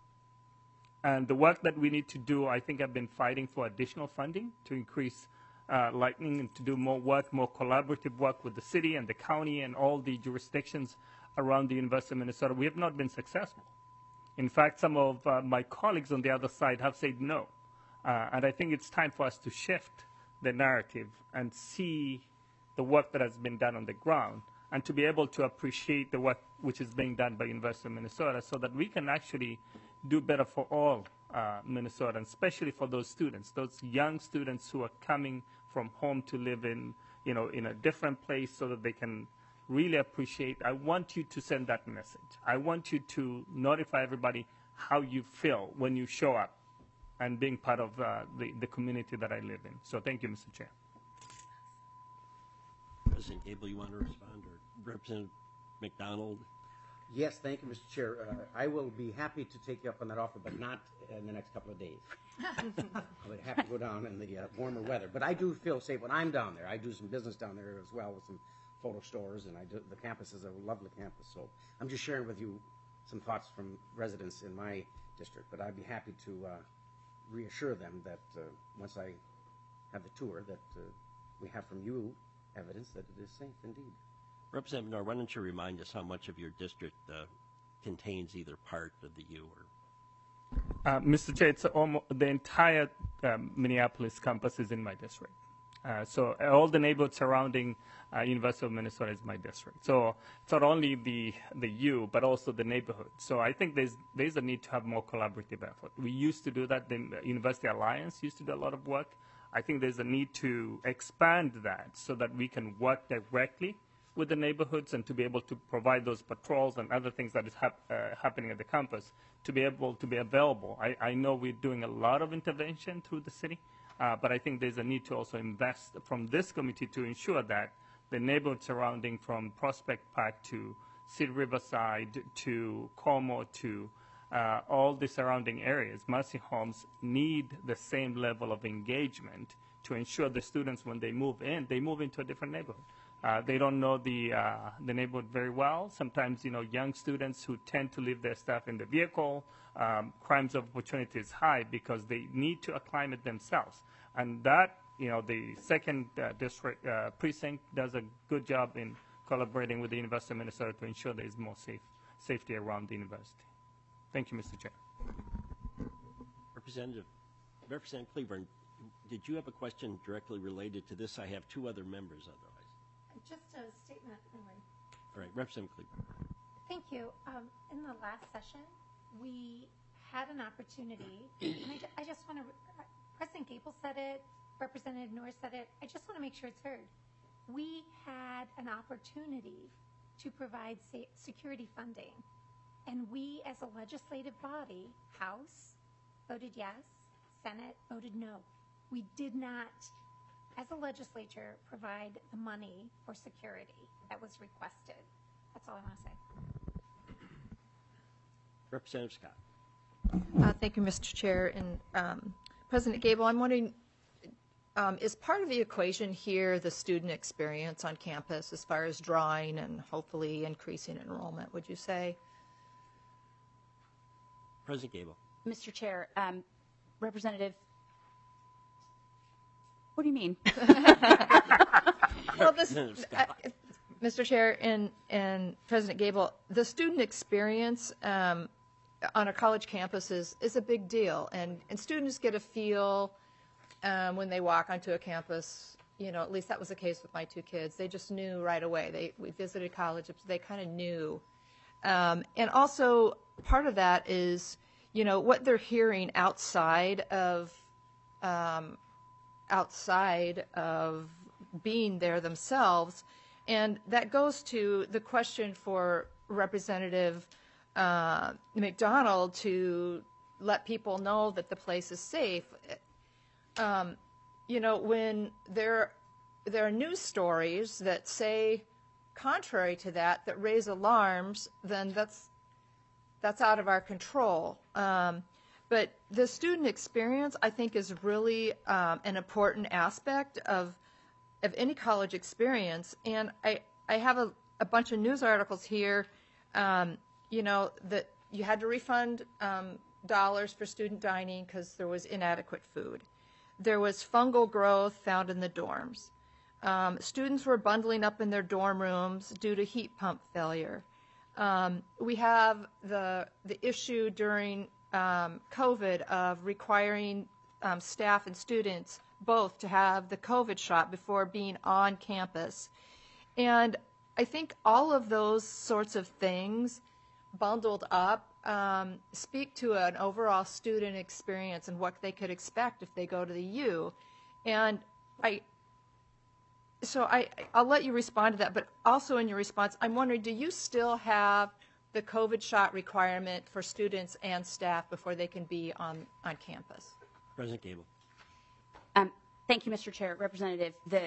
Speaker 9: And the work that we need to do, I think I've been fighting for additional funding to increase uh, lightning and to do more work, more collaborative work with the city and the county and all the jurisdictions around the University of Minnesota. We have not been successful. In fact, some of uh, my colleagues on the other side have said no. Uh, and I think it's time for us to shift the narrative and see the work that has been done on the ground, and to be able to appreciate the work which is being done by University of Minnesota, so that we can actually do better for all uh, Minnesotans, especially for those students, those young students who are coming from home to live in, you know, in a different place, so that they can really appreciate. I want you to send that message. I want you to notify everybody how you feel when you show up and being part of uh, the, the community that I live in. So thank you, Mister Chair.
Speaker 1: President Gable, you want to respond, or Representative McDonald?
Speaker 3: Yes, thank you, Mister Chair. Uh, I will be happy to take you up on that offer, but not in the next couple of days. I would have to go down in the uh, warmer weather. But I do feel safe when I'm down there. I do some business down there as well with some photo stores, and I do, the campus is a lovely campus. So I'm just sharing with you some thoughts from residents in my district. But I'd be happy to uh, reassure them that uh, once I have the tour, that uh, we have from you evidence that it is safe indeed.
Speaker 1: Representative Noor, why don't you remind us how much of your district uh, contains either part of the U or?
Speaker 9: Uh, Mister Chair, it's almost, the entire um, Minneapolis campus is in my district. Uh, so all the neighborhoods surrounding uh, University of Minnesota is my district. So it's not only the the U, but also the neighborhood. So I think there's there's a need to have more collaborative effort. We used to do that. The University Alliance used to do a lot of work. I think there's a need to expand that so that we can work directly with the neighborhoods and to be able to provide those patrols and other things that is hap uh, happening at the campus to be able to be available. I, I know we're doing a lot of intervention through the city, uh, but I think there's a need to also invest from this committee to ensure that the neighborhood surrounding from Prospect Park to City Riverside to Como to uh, all the surrounding areas, Mercy Homes, need the same level of engagement to ensure the students, when they move in, they move into a different neighborhood. Uh, they don't know the uh, the neighborhood very well. Sometimes, you know, young students who tend to leave their stuff in the vehicle, um, crimes of opportunity is high because they need to acclimate themselves. And that, you know, the second uh, district uh, precinct does a good job in collaborating with the University of Minnesota to ensure there is more safe safety around the university. Thank you, Mister Chair.
Speaker 1: Representative, Representative Cleburne, did you have a question directly related to this? I have two other members otherwise.
Speaker 7: Just a statement, anyway.
Speaker 1: All right, Representative Cleburne.
Speaker 7: Thank you. Um, in the last session, we had an opportunity, and I, ju I just want to, President Gable said it, Representative Noor said it, I just want to make sure it's heard. We had an opportunity to provide sa security funding, and we as a legislative body, House, voted yes, Senate voted no. We did not, as a legislature, provide the money for security that was requested. That's all I want to say.
Speaker 1: Representative Scott.
Speaker 5: Uh, thank you, Mister Chair. And um, President Gable, I'm wondering, um, is part of the equation here the student experience on campus as far as drawing and hopefully increasing enrollment, would you say?
Speaker 1: President Gable.
Speaker 4: Mister Chair, um, Representative, what do you mean?
Speaker 5: Well, this, uh, Mister Chair and, and President Gable, the student experience um, on a college campus is, is a big deal, and, and students get a feel um, when they walk onto a campus. You know, at least that was the case with my two kids. They just knew right away. They we visited college, they kind of knew. Um, and also, part of that is, you know, what they're hearing outside of um, outside of being there themselves. And that goes to the question for Representative uh, McDonald to let people know that the place is safe. Um, you know, when there, there are news stories that say contrary to that, that raise alarms, then that's, that's out of our control. Um, but the student experience, I think, is really um, an important aspect of of any college experience. And I, I have a, a bunch of news articles here, um, you know, that you had to refund um, dollars for student dining because there was inadequate food. There was fungal growth found in the dorms. Um, students were bundling up in their dorm rooms due to heat pump failure. Um, we have the, the issue during um, COVID of requiring um, staff and students both to have the COVID shot before being on campus. And I think all of those sorts of things bundled up um, speak to an overall student experience and what they could expect if they go to the U. And I, so I, I'll let you respond to that, but also in your response, I'm wondering, do you still have the COVID shot requirement for students and staff before they can be on, on campus?
Speaker 1: President Gable.
Speaker 4: Um, thank you, Mister Chair. Representative, the,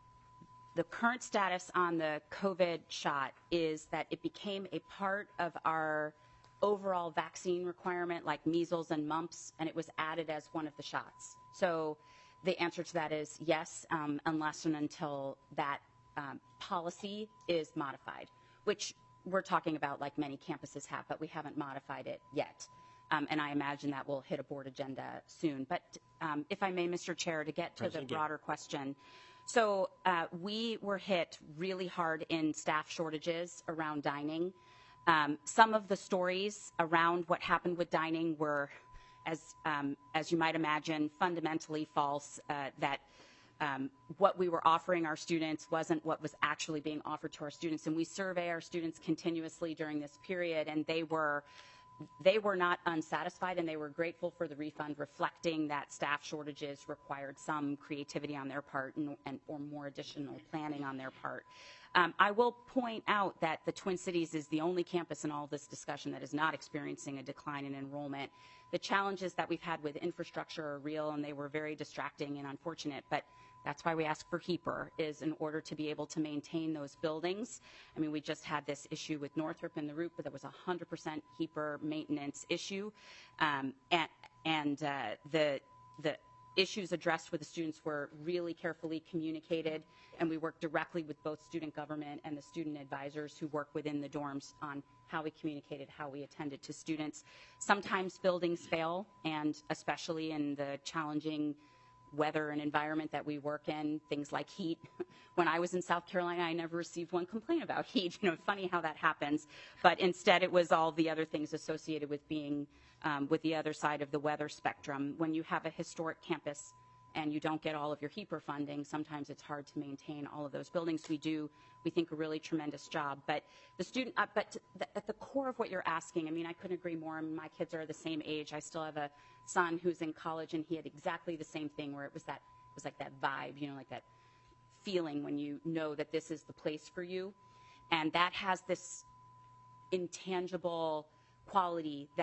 Speaker 4: the current status on the COVID shot is that it became a part of our overall vaccine requirement, like measles and mumps, and it was added as one of the shots. So the answer to that is yes, um, unless and until that um, policy is modified, which we're talking about like many campuses have, but we haven't modified it yet. Um, and I imagine that will hit a board agenda soon. But um, if I may, Mister Chair, to get to
Speaker 1: President
Speaker 4: the broader question. So uh, we were hit really hard in staff shortages around dining. Um, some of the stories around what happened with dining were, as, um, as you might imagine, fundamentally false, uh, that um, what we were offering our students wasn't what was actually being offered to our students. And we survey our students continuously during this period, and they were They were not unsatisfied, and they were grateful for the refund, reflecting that staff shortages required some creativity on their part and, and or more additional planning on their part. Um, I will point out that the Twin Cities is the only campus in all this discussion that is not experiencing a decline in enrollment. The challenges that we've had with infrastructure are real, and they were very distracting and unfortunate, but that's why we ask for HEAPR, is in order to be able to maintain those buildings. I mean, we just had this issue with Northrop and the R O O P, but there was a one hundred percent HEAPR maintenance issue. Um, and and uh, the, the issues addressed with the students were really carefully communicated, and we worked directly with both student government and the student advisors who work within the dorms on how we communicated, how we attended to students. Sometimes buildings fail, and especially in the challenging weather and environment that we work in, things like heat. When I was in South Carolina, I never received one complaint about heat. You know, funny how that happens. But instead, it was all the other things associated with being um, with the other side of the weather spectrum. When you have a historic campus and you don't get all of your HEAPR funding, sometimes it's hard to maintain all of those buildings. We do, we think, a really tremendous job. But the student, uh, but th at the core of what you're asking, I mean, I couldn't agree more. I mean, my kids are the same age. I still have a son who's in college, and he had exactly the same thing, where it was that, it was like that vibe, you know, like that feeling when you know that this is the place for you. And that has this intangible quality that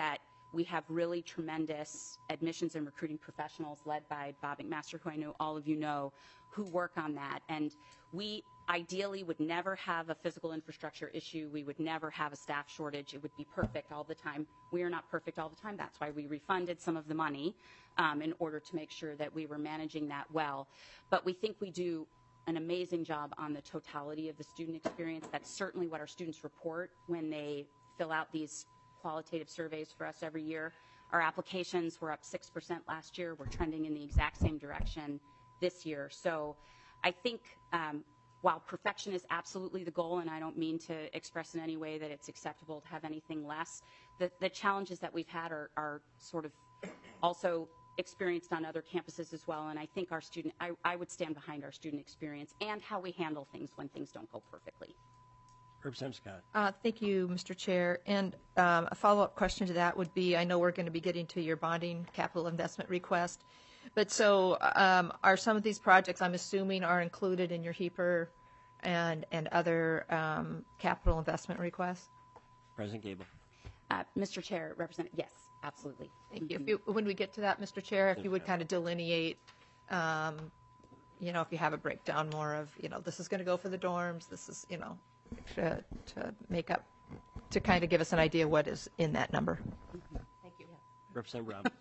Speaker 4: we have really tremendous admissions and recruiting professionals led by Bob McMaster, who I know all of you know, who work on that. And we ideally would never have a physical infrastructure issue. We would never have a staff shortage. It would be perfect all the time. We are not perfect all the time. That's why we refunded some of the money um, in order to make sure that we were managing that well. But we think we do an amazing job on the totality of the student experience. That's certainly what our students report when they fill out these qualitative surveys for us every year. Our applications were up six percent last year. We're trending in the exact same direction this year. So I think um, while perfection is absolutely the goal, and I don't mean to express in any way that it's acceptable to have anything less, the, the challenges that we've had are, are sort of also experienced on other campuses as well. And I think our student, I, I would stand behind our student experience and how we handle things when things don't go perfectly.
Speaker 1: Representative Scott.
Speaker 5: Uh, thank you, Mister Chair. And um, a follow-up question to that would be, I know we're going to be getting to your bonding capital investment request, but so um, are some of these projects, I'm assuming, are included in your H E P R and, and other um, capital investment requests?
Speaker 1: President Gable.
Speaker 4: Uh, Mister Chair, Representative, yes, absolutely.
Speaker 5: Thank you. If you. When we get to that, Mister Chair, if you would kind of delineate, um, you know, if you have a breakdown more of, you know, this is going to go for the dorms, this is, you know, to, to make up, to kind of give us an idea what is in that number.
Speaker 4: Thank you.
Speaker 1: Representative Robbins.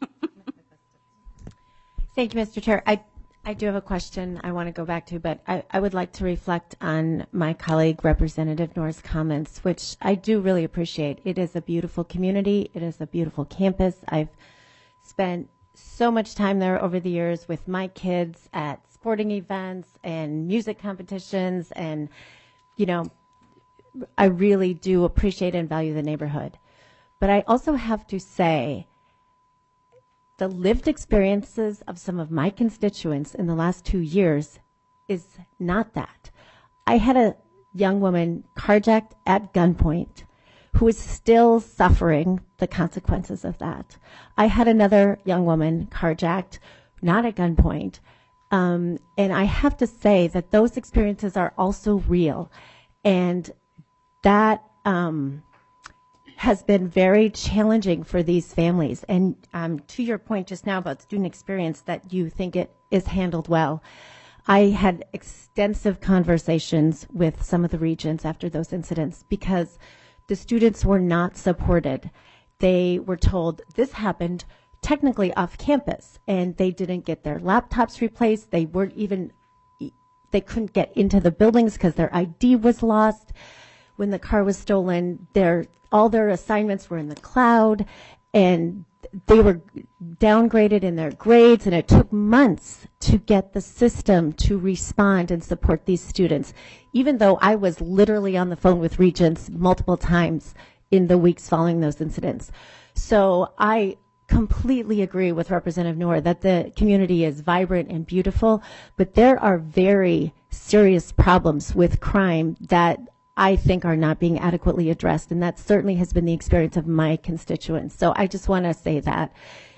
Speaker 8: Thank you, Mister Chair. I, I do have a question I want to go back to, but I, I would like to reflect on my colleague, Representative Knorr's comments, which I do really appreciate. It is a beautiful community. It is a beautiful campus. I've spent so much time there over the years with my kids at sporting events and music competitions, and, you know, I really do appreciate and value the neighborhood. But I also have to say, the lived experiences of some of my constituents in the last two years is not that. I had a young woman carjacked at gunpoint who is still suffering the consequences of that. I had another young woman carjacked, not at gunpoint. Um, and I have to say that those experiences are also real. And that um, has been very challenging for these families. And um, to your point just now about student experience, that you think it is handled well, I had extensive conversations with some of the regents after those incidents because the students were not supported. They were told this happened technically off campus, and they didn't get their laptops replaced. They weren't even, they couldn't get into the buildings because their I D was lost. When the car was stolen, their all their assignments were in the cloud, and they were downgraded in their grades, and it took months to get the system to respond and support these students, even though I was literally on the phone with regents multiple times in the weeks following those incidents. So I completely agree with Representative Knorr that the community is vibrant and beautiful, but there are very serious problems with crime that I think are not being adequately addressed, and that certainly has been the experience of my constituents. So I just want to say that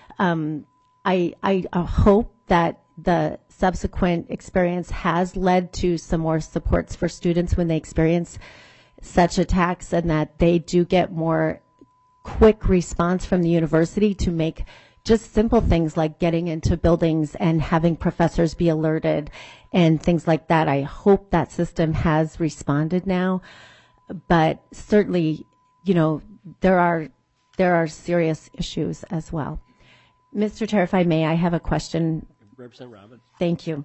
Speaker 8: um, I, I uh, hope that the subsequent experience has led to some more supports for students when they experience such attacks, and that they do get more quick response from the university to make just simple things like getting into buildings and having professors be alerted and things like that. I hope that system has responded now, but certainly, you know, there are there are serious issues as well. Mister Chair, if I may, I have a question.
Speaker 1: Representative Robbins.
Speaker 8: Thank you.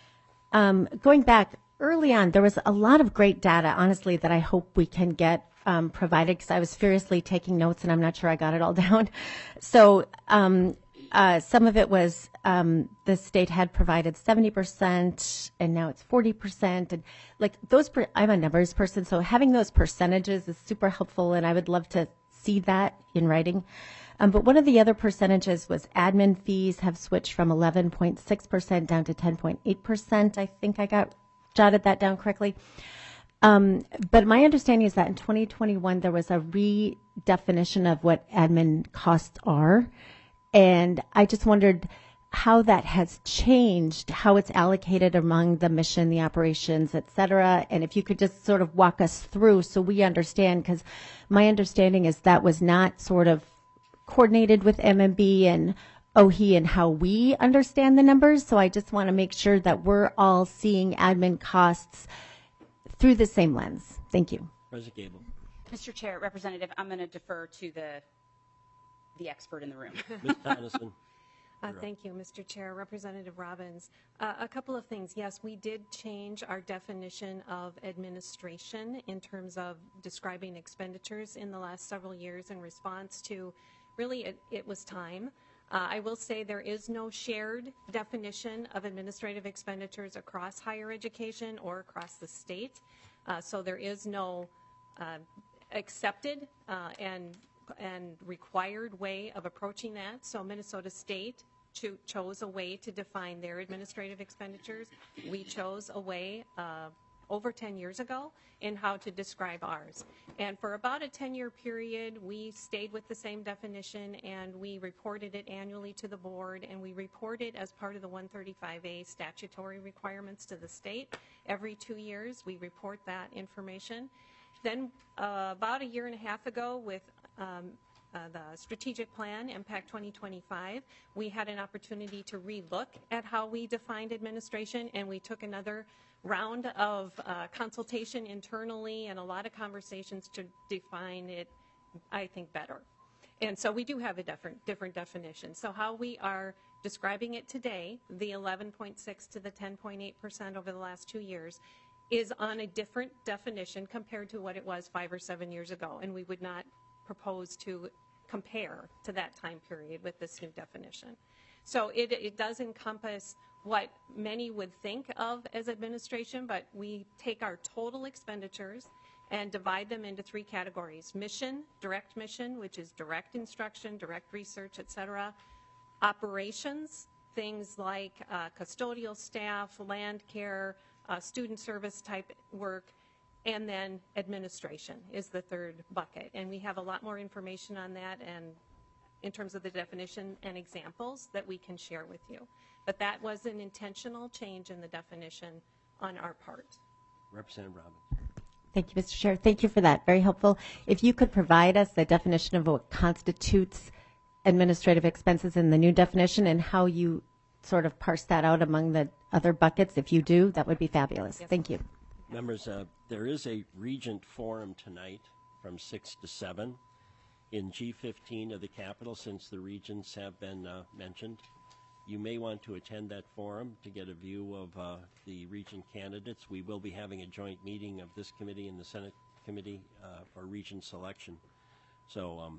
Speaker 8: Um, going back early on, there was a lot of great data, honestly, that I hope we can get Um, provided, because I was furiously taking notes and I'm not sure I got it all down. So um, uh, some of it was um, the state had provided seventy percent and now it's forty percent. And like those, per- I'm a numbers person, so having those percentages is super helpful, and I would love to see that in writing. Um, but one of the other percentages was admin fees have switched from eleven point six percent down to ten point eight percent. I think I got jotted that down correctly. Um, but my understanding is that in twenty twenty-one, there was a redefinition of what admin costs are. And I just wondered how that has changed, how it's allocated among the mission, the operations, et cetera. And if you could just sort of walk us through so we understand, because my understanding is that was not sort of coordinated with M M B and O H E and how we understand the numbers. So I just want to make sure that we're all seeing admin costs through the same lens. Thank you.
Speaker 1: President Gable.
Speaker 4: Mister Chair, Representative, I'm going to defer to the the expert in the room.
Speaker 1: Miz Tonneson.
Speaker 6: Uh, thank you, Mister Chair. Representative Robbins. Uh, a couple of things. Yes, we did change our definition of administration in terms of describing expenditures in the last several years in response to really it, it was time. Uh, I will say there is no shared definition of administrative expenditures across higher education or across the state. Uh, so there is no uh, accepted uh, and and required way of approaching that. So Minnesota State cho- chose a way to define their administrative expenditures. We chose a way uh, over ten years ago in how to describe ours. And for about a ten-year period, we stayed with the same definition, and we reported it annually to the board, and we report it as part of the one thirty-five A statutory requirements to the state. Every two years, we report that information. Then uh, about a year and a half ago, with um, uh, the strategic plan, Impact twenty twenty-five, we had an opportunity to relook at how we defined administration, and we took another round of uh, consultation internally and a lot of conversations to define it, I think, better. And so we do have a different, different definition. So how we are describing it today, the eleven point six to the ten point eight percent over the last two years, is on a different definition compared to what it was five or seven years ago. And we would not propose to compare to that time period with this new definition. So it, it does encompass what many would think of as administration, but we take our total expenditures and divide them into three categories: mission, direct mission, which is direct instruction, direct research, et cetera; operations, things like uh, custodial staff, land care, uh, student service type work; and then administration is the third bucket. And we have a lot more information on that and in terms of the definition and examples that we can share with you. But that was an intentional change in the definition on our part.
Speaker 1: Representative Robbins.
Speaker 8: Thank you, Mister Chair. Thank you for that. Very helpful. If you could provide us the definition of what constitutes administrative expenses in the new definition and how you sort of parse that out among the other buckets, if you do, that would be fabulous.
Speaker 6: Yes.
Speaker 8: Thank you.
Speaker 1: Members, uh, there is a Regent Forum tonight from six to seven in G fifteen of the Capitol, since the Regents have been uh, mentioned. You may want to attend that forum to get a view of uh, the Regent candidates. We will be having a joint meeting of this committee and the Senate committee uh, for Regent selection. So um,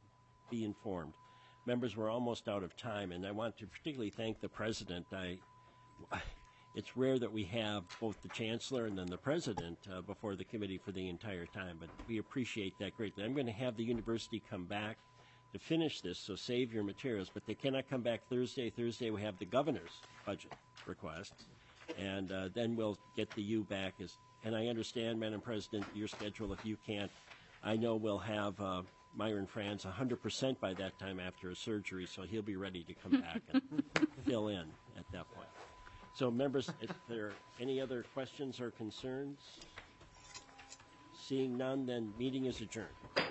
Speaker 1: be informed. Members, we're almost out of time, and I want to particularly thank the President. I, it's rare that we have both the Chancellor and then the President uh, before the committee for the entire time, but we appreciate that greatly. I'm going to have the university come back to finish this, so save your materials, but they cannot come back Thursday. Thursday we have the governor's budget request, and uh, then we'll get the U back. As, and I understand, Madam President, your schedule, if you can't, I know we'll have uh, Myron Franz one hundred percent by that time after a surgery, so he'll be ready to come back and fill in at that point. So members, if there are any other questions or concerns? Seeing none, then meeting is adjourned.